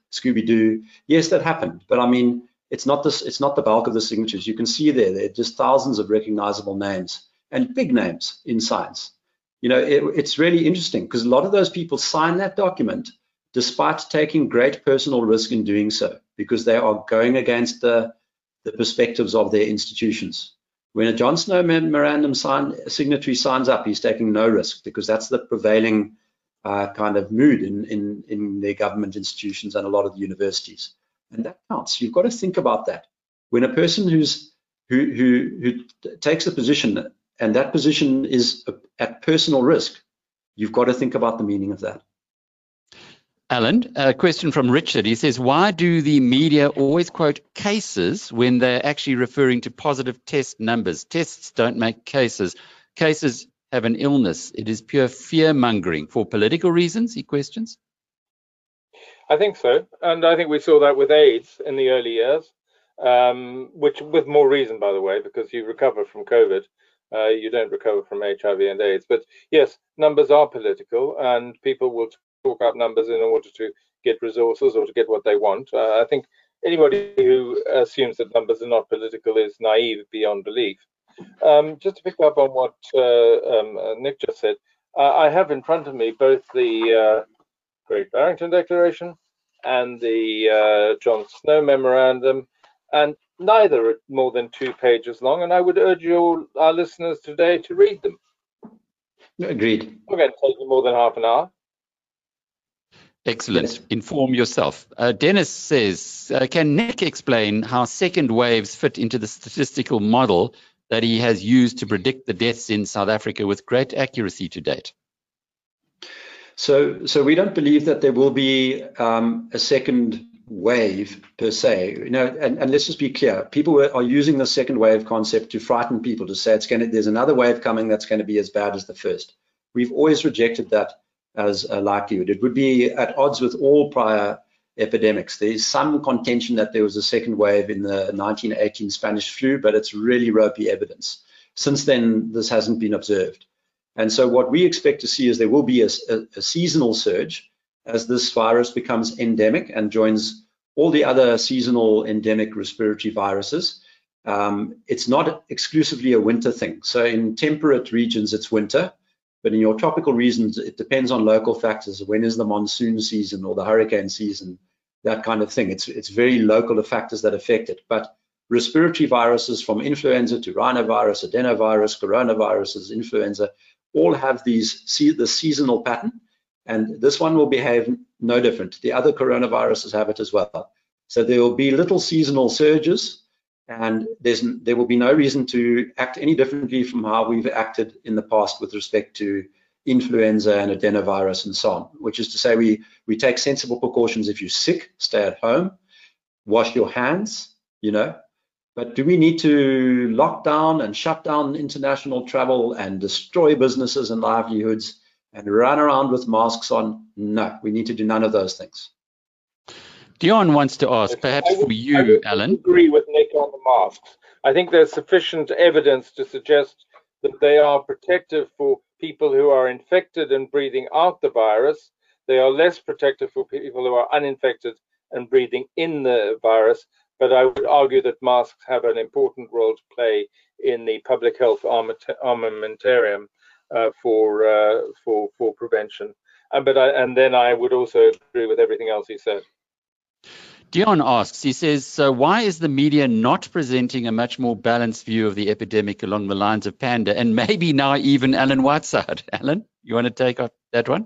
S3: Scooby-Doo. Yes, that happened, but I mean, it's not the bulk of the signatures. You can see there are just thousands of recognizable names and big names in science. You know, it's really interesting because a lot of those people sign that document despite taking great personal risk in doing so, because they are going against the perspectives of their institutions. When a John Snow memorandum signatory signs up, he's taking no risk, because that's the prevailing kind of mood in their government institutions and a lot of the universities. And that counts. You've got to think about that. When a person who takes a position, and that position is at personal risk, you've got to think about the meaning of that.
S1: Alan, a question from Richard. He says, why do the media always quote cases when they're actually referring to positive test numbers? Tests don't make cases. Cases have an illness. It is pure fear-mongering. For political reasons, he questions?
S2: I think so. And I think we saw that with AIDS in the early years, which with more reason, by the way, because you recover from COVID. You don't recover from HIV and AIDS. But yes, numbers are political, and people will talk up numbers in order to get resources or to get what they want. I think anybody who assumes that numbers are not political is naive beyond belief. Just to pick up on what Nick just said, I have in front of me both the Great Barrington Declaration and the John Snow Memorandum, and neither are more than 2 pages long, and I would urge our listeners today to read them.
S3: Agreed.
S2: It's going to take you more than half an hour.
S1: Excellent.
S3: Yes.
S1: Inform yourself. Dennis says, can Nick explain how second waves fit into the statistical model that he has used to predict the deaths in South Africa with great accuracy to date?
S3: So we don't believe that there will be a second wave per se. You know, and let's just be clear: people are using the second wave concept to frighten people, to say there's another wave coming that's going to be as bad as the first. We've always rejected that as a likelihood. It would be at odds with all prior epidemics. There's some contention that there was a second wave in the 1918 Spanish flu, but it's really ropey evidence. Since then, this hasn't been observed. And so what we expect to see is there will be a seasonal surge as this virus becomes endemic and joins all the other seasonal endemic respiratory viruses. It's not exclusively a winter thing. So in temperate regions, it's winter. But in your tropical regions, it depends on local factors. When is the monsoon season or the hurricane season, that kind of thing. It's very local, the factors that affect it. But respiratory viruses, from influenza to rhinovirus, adenovirus, coronaviruses, influenza, all have the seasonal pattern. And this one will behave no different. The other coronaviruses have it as well. So there will be little seasonal surges, and there will be no reason to act any differently from how we've acted in the past with respect to influenza and adenovirus and so on, which is to say we take sensible precautions. If you're sick, stay at home, wash your hands, you know. But do we need to lock down and shut down international travel and destroy businesses and livelihoods and run around with masks on? No, we need to do none of those things.
S1: Dion wants to ask, perhaps for you, Alan.
S2: I agree with Nick on the masks. I think there's sufficient evidence to suggest that they are protective for people who are infected and breathing out the virus. They are less protective for people who are uninfected and breathing in the virus. But I would argue that masks have an important role to play in the public health armamentarium for prevention. And then I would also agree with everything else he said.
S1: Dion asks, he says, so why is the media not presenting a much more balanced view of the epidemic along the lines of Panda and maybe now even Alan Whiteside? Alan, you want to take up that one?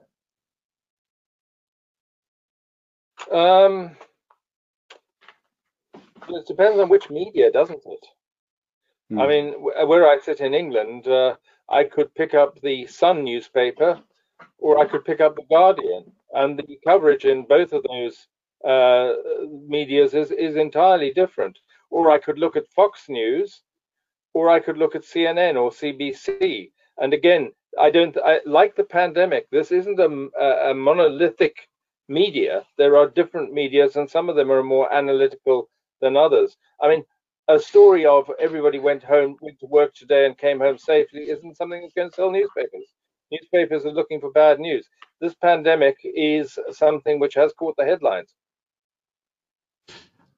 S2: It depends on which media, doesn't it? I mean, where I sit in England, I could pick up the Sun newspaper, or I could pick up the Guardian, and the coverage in both of those medias is entirely different. Or I could look at Fox News, or I could look at CNN or CBC. And again, I like the pandemic. This isn't a monolithic media. There are different medias, and some of them are more analytical than others. I mean, a story of everybody went to work today and came home safely isn't something that's going to sell newspapers. Newspapers are looking for bad news. This pandemic is something which has caught the headlines.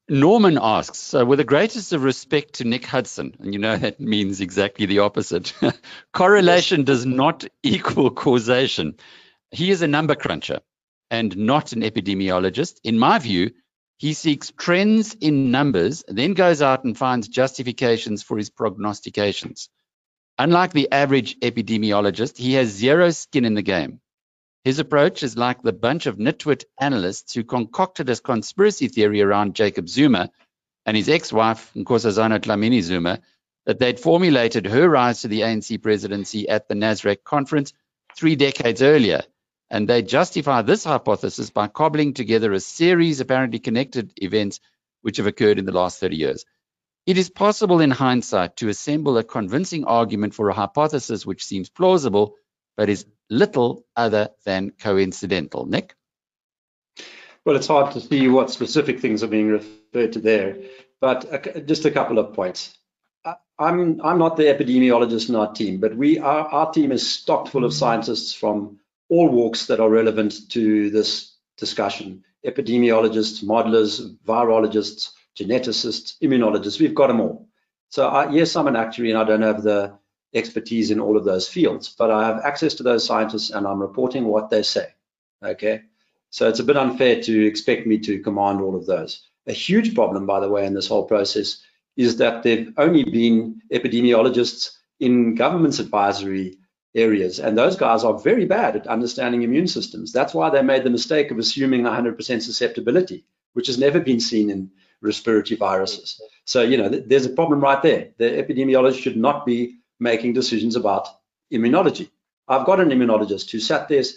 S1: Norman asks, with the greatest of respect to Nick Hudson, and you know that means exactly the opposite, correlation does not equal causation. He is a number cruncher and not an epidemiologist. In my view, he seeks trends in numbers, then goes out and finds justifications for his prognostications. Unlike the average epidemiologist, he has zero skin in the game. His approach is like the bunch of nitwit analysts who concocted a conspiracy theory around Jacob Zuma and his ex-wife, Nkosazana Dlamini Zuma, that they'd formulated her rise to the ANC presidency at the Nasrec conference 3 decades earlier. And they justify this hypothesis by cobbling together a series of apparently connected events which have occurred in the last 30 years. It is possible in hindsight to assemble a convincing argument for a hypothesis which seems plausible, but is little other than coincidental. Nick?
S3: Well, it's hard to see what specific things are being referred to there, but just a couple of points. I'm not the epidemiologist in our team, but our team is stocked full of scientists from all walks that are relevant to this discussion. Epidemiologists, modelers, virologists, geneticists, immunologists, we've got them all. So yes, I'm an actuary and I don't have the expertise in all of those fields, but I have access to those scientists and I'm reporting what they say, okay? So it's a bit unfair to expect me to command all of those. A huge problem, by the way, in this whole process is that there've only been epidemiologists in government's advisory areas, and those guys are very bad at understanding immune systems. That's why they made the mistake of assuming 100% susceptibility, which has never been seen in respiratory viruses. So, you know, there's a problem right there. The epidemiologists should not be making decisions about immunology. I've got an immunologist who sat there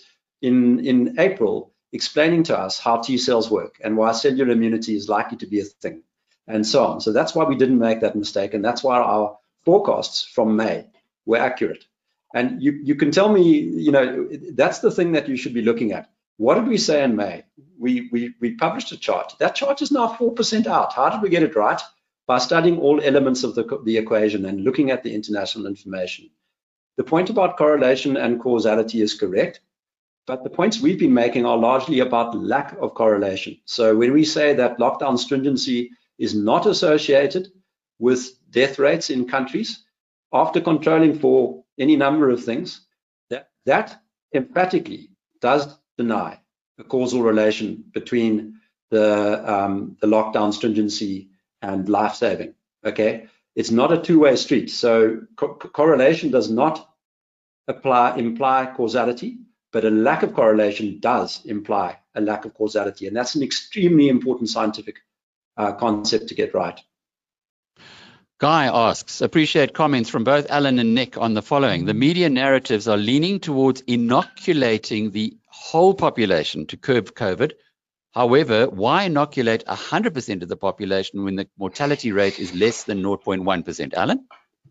S3: in April explaining to us how T cells work and why cellular immunity is likely to be a thing and so on. So that's why we didn't make that mistake, and that's why our forecasts from May were accurate. And you can tell me, you know, that's the thing that you should be looking at. What did we say in May? We published a chart. That chart is now 4% out. How did we get it right? By studying all elements of the equation and looking at the international information. The point about correlation and causality is correct, but the points we've been making are largely about lack of correlation. So when we say that lockdown stringency is not associated with death rates in countries, after controlling for any number of things, that emphatically does deny a causal relation between the lockdown stringency and life-saving, okay? It's not a two-way street. So correlation does not imply causality, but a lack of correlation does imply a lack of causality. And that's an extremely important scientific concept to get right.
S1: Guy asks, appreciate comments from both Alan and Nick on the following. The media narratives are leaning towards inoculating the whole population to curb COVID. However, why inoculate 100% of the population when the mortality rate is less than 0.1%? Alan?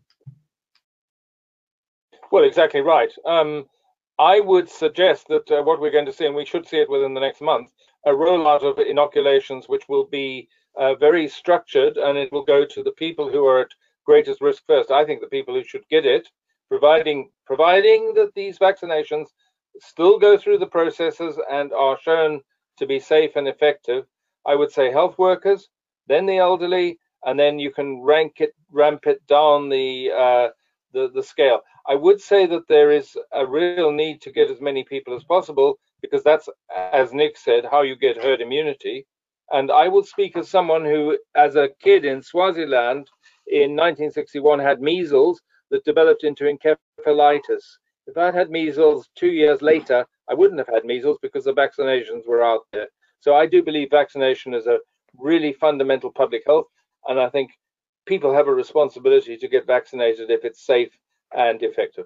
S2: Well, exactly right. I would suggest that what we're going to see, and we should see it within the next month, a rollout of inoculations which will be very structured, and it will go to the people who are at greatest risk first. I think the people who should get it, providing that these vaccinations still go through the processes and are shown to be safe and effective, I would say health workers, then the elderly, and then you can ramp it down the scale. I would say that there is a real need to get as many people as possible, because that's, as Nick said, how you get herd immunity. And I will speak as someone who, as a kid in Swaziland in 1961, had measles that developed into encephalitis. If I'd had measles 2 years later, I wouldn't have had measles because the vaccinations were out there. So I do believe vaccination is a really fundamental public health, and I think people have a responsibility to get vaccinated if it's safe and effective.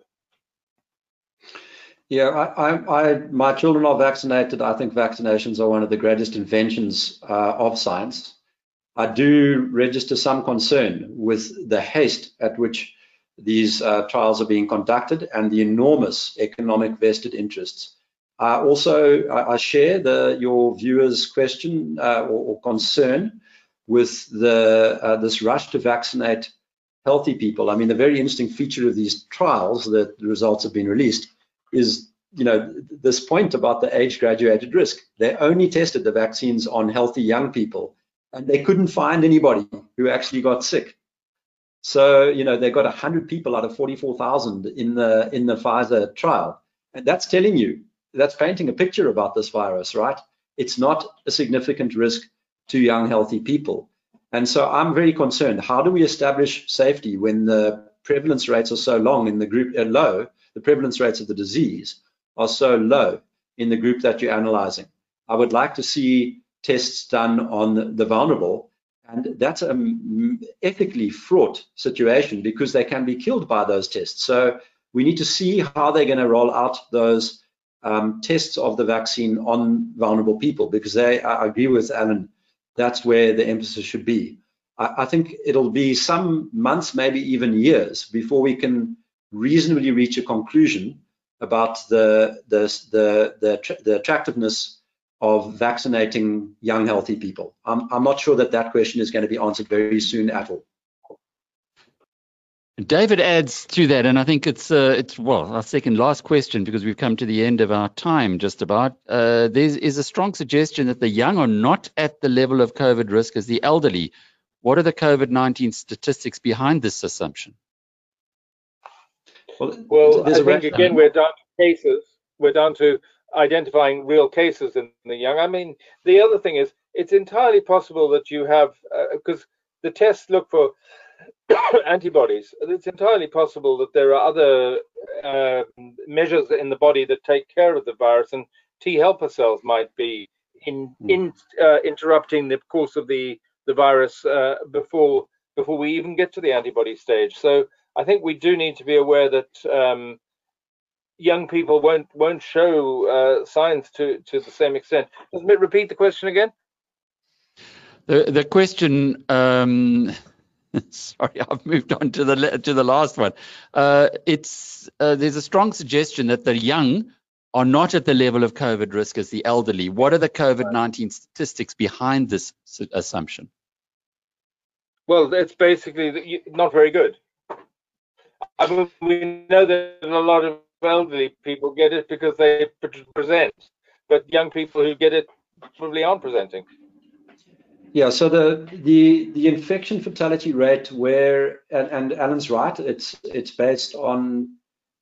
S3: Yeah, my children are vaccinated. I think vaccinations are one of the greatest inventions of science. I do register some concern with the haste at which these trials are being conducted and the enormous economic vested interests. I share your viewers' question or concern with this rush to vaccinate healthy people. I mean, the very interesting feature of these trials, that the results have been released, is, you know, this point about the age-graduated risk. They only tested the vaccines on healthy young people, and they couldn't find anybody who actually got sick. So, you know, they got 100 people out of 44,000 in the Pfizer trial. And that's telling you, that's painting a picture about this virus, right? It's not a significant risk to young, healthy people. And so I'm very concerned. How do we establish safety when the prevalence rates are so long in the group, low, the prevalence rates of the disease are so low in the group that you're analyzing? I would like to see tests done on the vulnerable, and that's an ethically fraught situation because they can be killed by those tests. So we need to see how they're going to roll out those tests of the vaccine on vulnerable people, because I agree with Alan, that's where the emphasis should be. I think it'll be some months, maybe even years, before we can reasonably reach a conclusion about the attractiveness of vaccinating young, healthy people. I'm not sure that question is going to be answered very soon at all.
S1: David adds to that, and I think it's well, our second last question, because we've come to the end of our time just about. There is a strong suggestion that the young are not at the level of COVID risk as the elderly. What are the COVID-19 statistics behind this assumption?
S2: Well, I think again we're down to cases. We're down to identifying real cases in the young. I mean, the other thing is it's entirely possible that you have, because the tests look for antibodies. It's entirely possible that there are other measures in the body that take care of the virus, and T helper cells might be interrupting the course of the virus before we even get to the antibody stage. So I think we do need to be aware that young people won't show signs to the same extent. Does it repeat the question again?
S1: The question. Sorry, I've moved on to the last one. There's a strong suggestion that the young are not at the level of COVID risk as the elderly. What are the COVID-19 statistics behind this assumption?
S2: Well, it's basically not very good. I mean, we know that a lot of elderly people get it because they present, but young people who get it probably aren't presenting.
S3: Yeah, so the infection fatality rate, and Alan's right, it's based on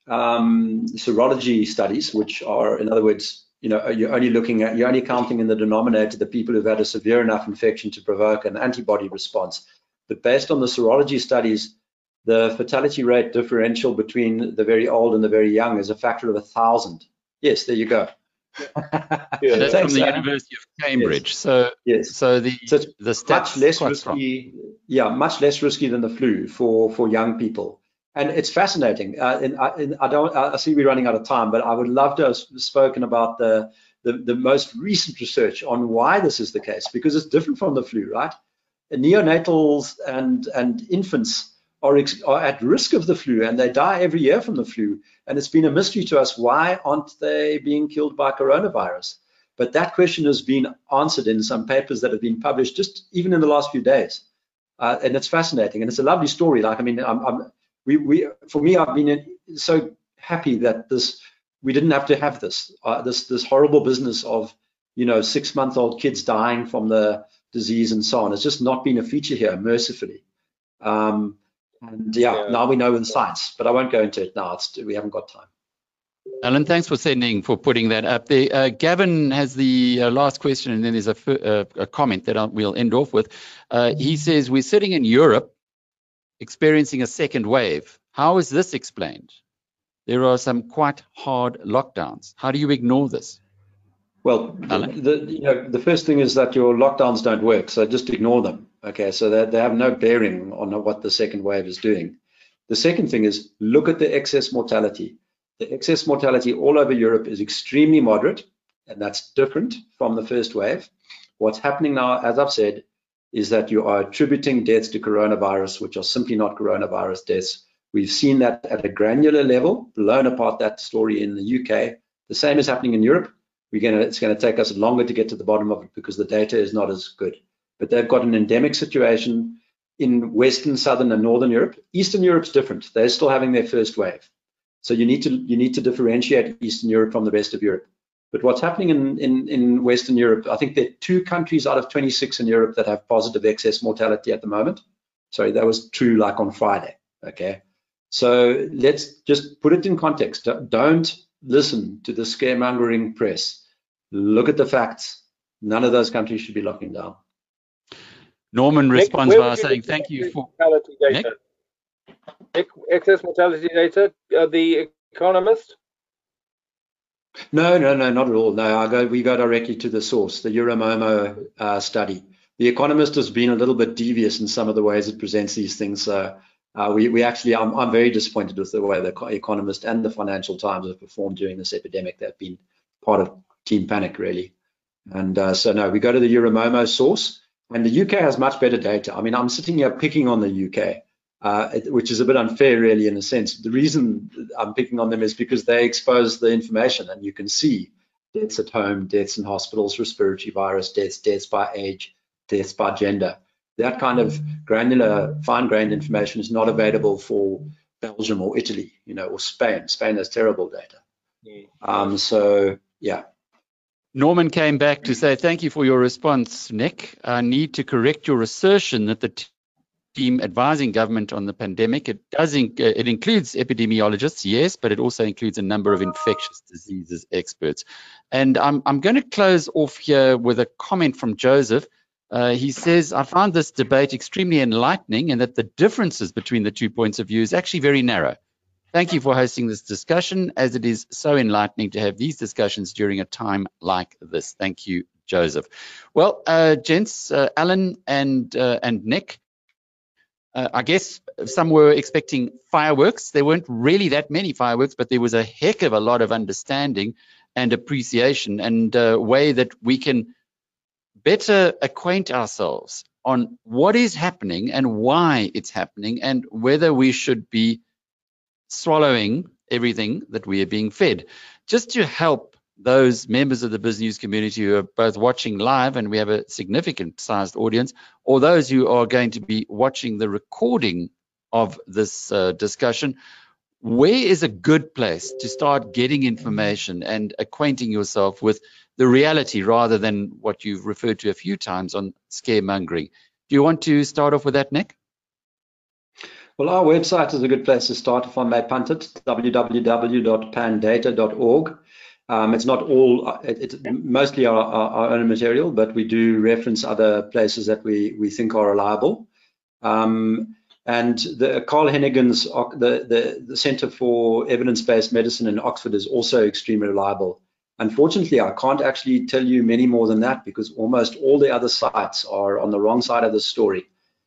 S3: serology studies, which are, in other words, you know, you're only counting in the denominator the people who've had a severe enough infection to provoke an antibody response. But based on the serology studies, the fatality rate differential between the very old and the very young is a factor of 1,000. Yes, there you go.
S1: Yeah, that's from the University of Cambridge. Yes. So the stats
S3: much less risky. Yeah, much less risky than the flu for young people. And it's fascinating. I see we're running out of time, but I would love to have spoken about the most recent research on why this is the case, because it's different from the flu, right? Neonatals and infants are at risk of the flu, and they die every year from the flu. And it's been a mystery to us, why aren't they being killed by coronavirus? But that question has been answered in some papers that have been published just even in the last few days. And it's fascinating, and it's a lovely story. Like, I mean, for me, I've been so happy that we didn't have to have this horrible business of, you know, 6-month-old kids dying from the disease and so on. It's just not been a feature here, mercifully. And now we know in science, but I won't go into it now. We haven't got time.
S1: Alan, thanks for putting that up there. Gavin has the last question, and then there's a comment that we'll end off with. He says, we're sitting in Europe experiencing a second wave. How is this explained? There are some quite hard lockdowns. How do you ignore this?
S3: Well, the first thing is that your lockdowns don't work, so just ignore them. Okay, so they have no bearing on what the second wave is doing. The second thing is, look at the excess mortality. The excess mortality all over Europe is extremely moderate, and that's different from the first wave. What's happening now, as I've said, is that you are attributing deaths to coronavirus, which are simply not coronavirus deaths. We've seen that at a granular level, blown apart that story in the UK. The same is happening in Europe. It's going to take us longer to get to the bottom of it because the data is not as good. But they've got an endemic situation in Western, Southern, and Northern Europe. Eastern Europe's different. They're still having their first wave. So you need to differentiate Eastern Europe from the rest of Europe. But what's happening in Western Europe, I think there are 2 countries out of 26 in Europe that have positive excess mortality at the moment. Sorry, that was true like on Friday, okay? So let's just put it in context. Don't listen to the scaremongering press. Look at the facts. None of those countries should be locking down.
S1: Norman responds by saying, thank you for...
S2: Nick? Excess mortality data, The Economist?
S3: No, not at all. No, we go directly to the source, the Euromomo study. The Economist has been a little bit devious in some of the ways it presents these things. So we actually, I'm very disappointed with the way the Economist and the Financial Times have performed during this epidemic. They've been part of Team Panic, really. And so no, we go to the Euromomo source, and the UK has much better data. I mean, I'm sitting here picking on the UK, which is a bit unfair, really, in a sense. The reason I'm picking on them is because they expose the information, and you can see deaths at home, deaths in hospitals, respiratory virus deaths, deaths by age, deaths by gender. That kind of granular, fine-grained information is not available for Belgium or Italy, or Spain. Spain has terrible data. So, yeah.
S1: Norman came back to say, thank you for your response, Nick. I need to correct your assertion that the team advising government on the pandemic, it includes epidemiologists, yes, but it also includes a number of infectious diseases experts. And I'm going to close off here with a comment from Joseph. He says, I found this debate extremely enlightening and that the differences between the 2 points of view is actually very narrow. Thank you for hosting this discussion, as it is so enlightening to have these discussions during a time like this. Thank you, Joseph. Well, gents, Alan and Nick, I guess some were expecting fireworks. There weren't really that many fireworks, but there was a heck of a lot of understanding and appreciation and a way that we can better acquaint ourselves on what is happening and why it's happening and whether we should be swallowing everything that we are being fed. Just to help those members of the BizNews community who are both watching live, and we have a significant sized audience, or those who are going to be watching the recording of this discussion, where is a good place to start getting information and acquainting yourself with the reality rather than what you've referred to a few times on scaremongering? Do you want to start off with that, Nick?
S3: Well, our website is a good place to start, if I may punt it, www.pandata.org. It's not all, it's mostly our own material, but we do reference other places that we think are reliable. And the Carl Hennigan's, the Center for Evidence-Based Medicine in Oxford is also extremely reliable. Unfortunately, I can't actually tell you many more than that because almost all the other sites are on the wrong side of the story.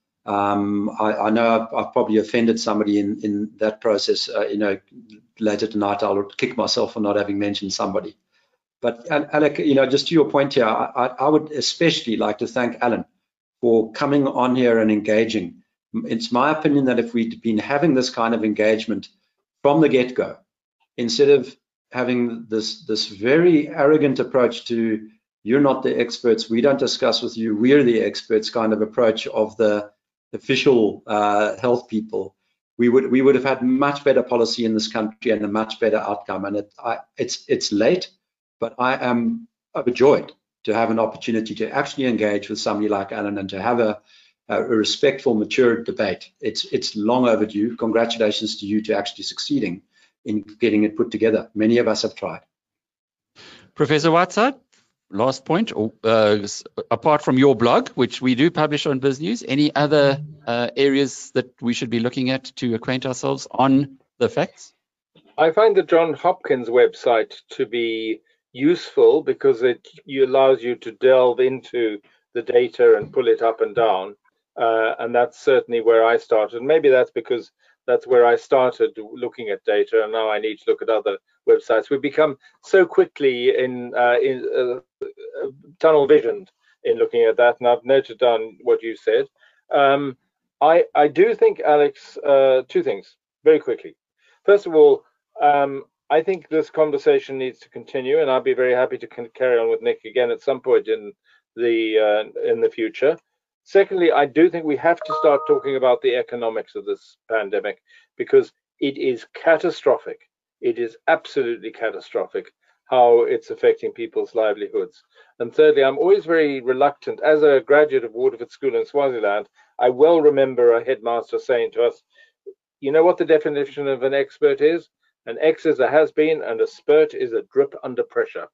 S3: I know I've probably offended somebody in that process. Later tonight I'll kick myself for not having mentioned somebody. But Alec, just to your point here, I would especially like to thank Alan for coming on here and engaging. It's my opinion that if we'd been having this kind of engagement from the get-go, instead of having this very arrogant approach to you're not the experts, we don't discuss with you, we're the experts kind of approach of the official health people, we would have had much better policy in this country and a much better outcome. And it's late, but I am overjoyed to have an opportunity to actually engage with somebody like Alan and to have a respectful, mature debate. It's long overdue. Congratulations to you to actually succeeding in getting it put together. Many of us have tried.
S1: Professor Whiteside, last point, apart from your blog, which we do publish on BizNews, any other areas that we should be looking at to acquaint ourselves on the facts?
S2: I find the Johns Hopkins website to be useful because it allows you to delve into the data and pull it up and down. And that's certainly where I started. Maybe that's because that's where I started looking at data, and now I need to look at other websites. We've become so quickly in tunnel visioned in looking at that, and I've noted down what you said. I do think, Alex, 2 things very quickly. First of all, I think this conversation needs to continue, and I'll be very happy to carry on with Nick again at some point in the future. Secondly, I do think we have to start talking about the economics of this pandemic because it is catastrophic. It is absolutely catastrophic. how it's affecting people's livelihoods. And thirdly, I'm always very reluctant, as a graduate of Waterford School in Swaziland, I well remember a headmaster saying to us, you know what the definition of an expert is? An X is a has-been and a spurt is a drip under pressure.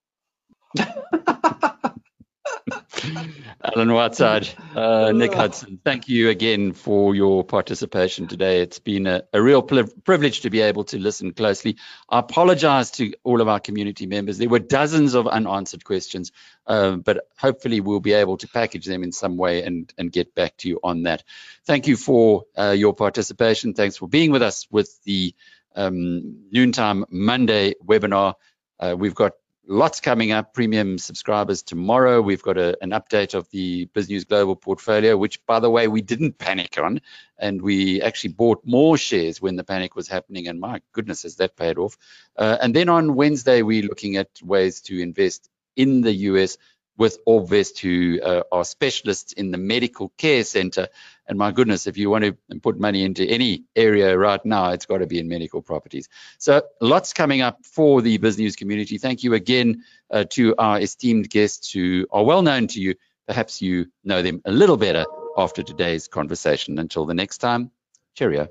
S1: Alan Whiteside, Nick Hudson, thank you again for your participation today. It's been a real privilege to be able to listen closely. I apologize to all of our community members. There were dozens of unanswered questions, but hopefully we'll be able to package them in some way and get back to you on that. Thank you for your participation. Thanks for being with us with the Noontime Monday webinar. We've got lots coming up. Premium subscribers tomorrow. We've got an update of the BizNews Global portfolio, which, by the way, we didn't panic on, and we actually bought more shares when the panic was happening, and my goodness, has that paid off. And then on Wednesday, we're looking at ways to invest in the US with Orbvest, who are specialists in the medical care center. And my goodness, if you want to put money into any area right now, it's got to be in medical properties. So lots coming up for the BizNews community. Thank you again to our esteemed guests who are well known to you. Perhaps you know them a little better after today's conversation. Until the next time, cheerio.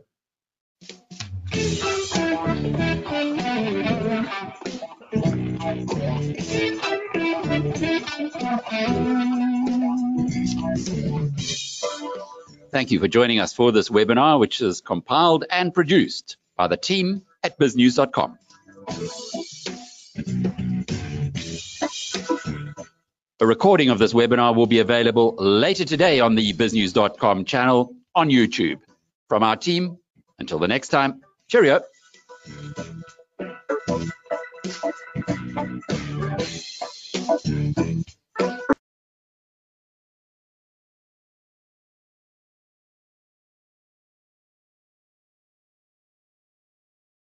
S1: Thank you for joining us for this webinar, which is compiled and produced by the team at biznews.com. A recording of this webinar will be available later today on the biznews.com channel on YouTube. From our team, until the next time, cheerio.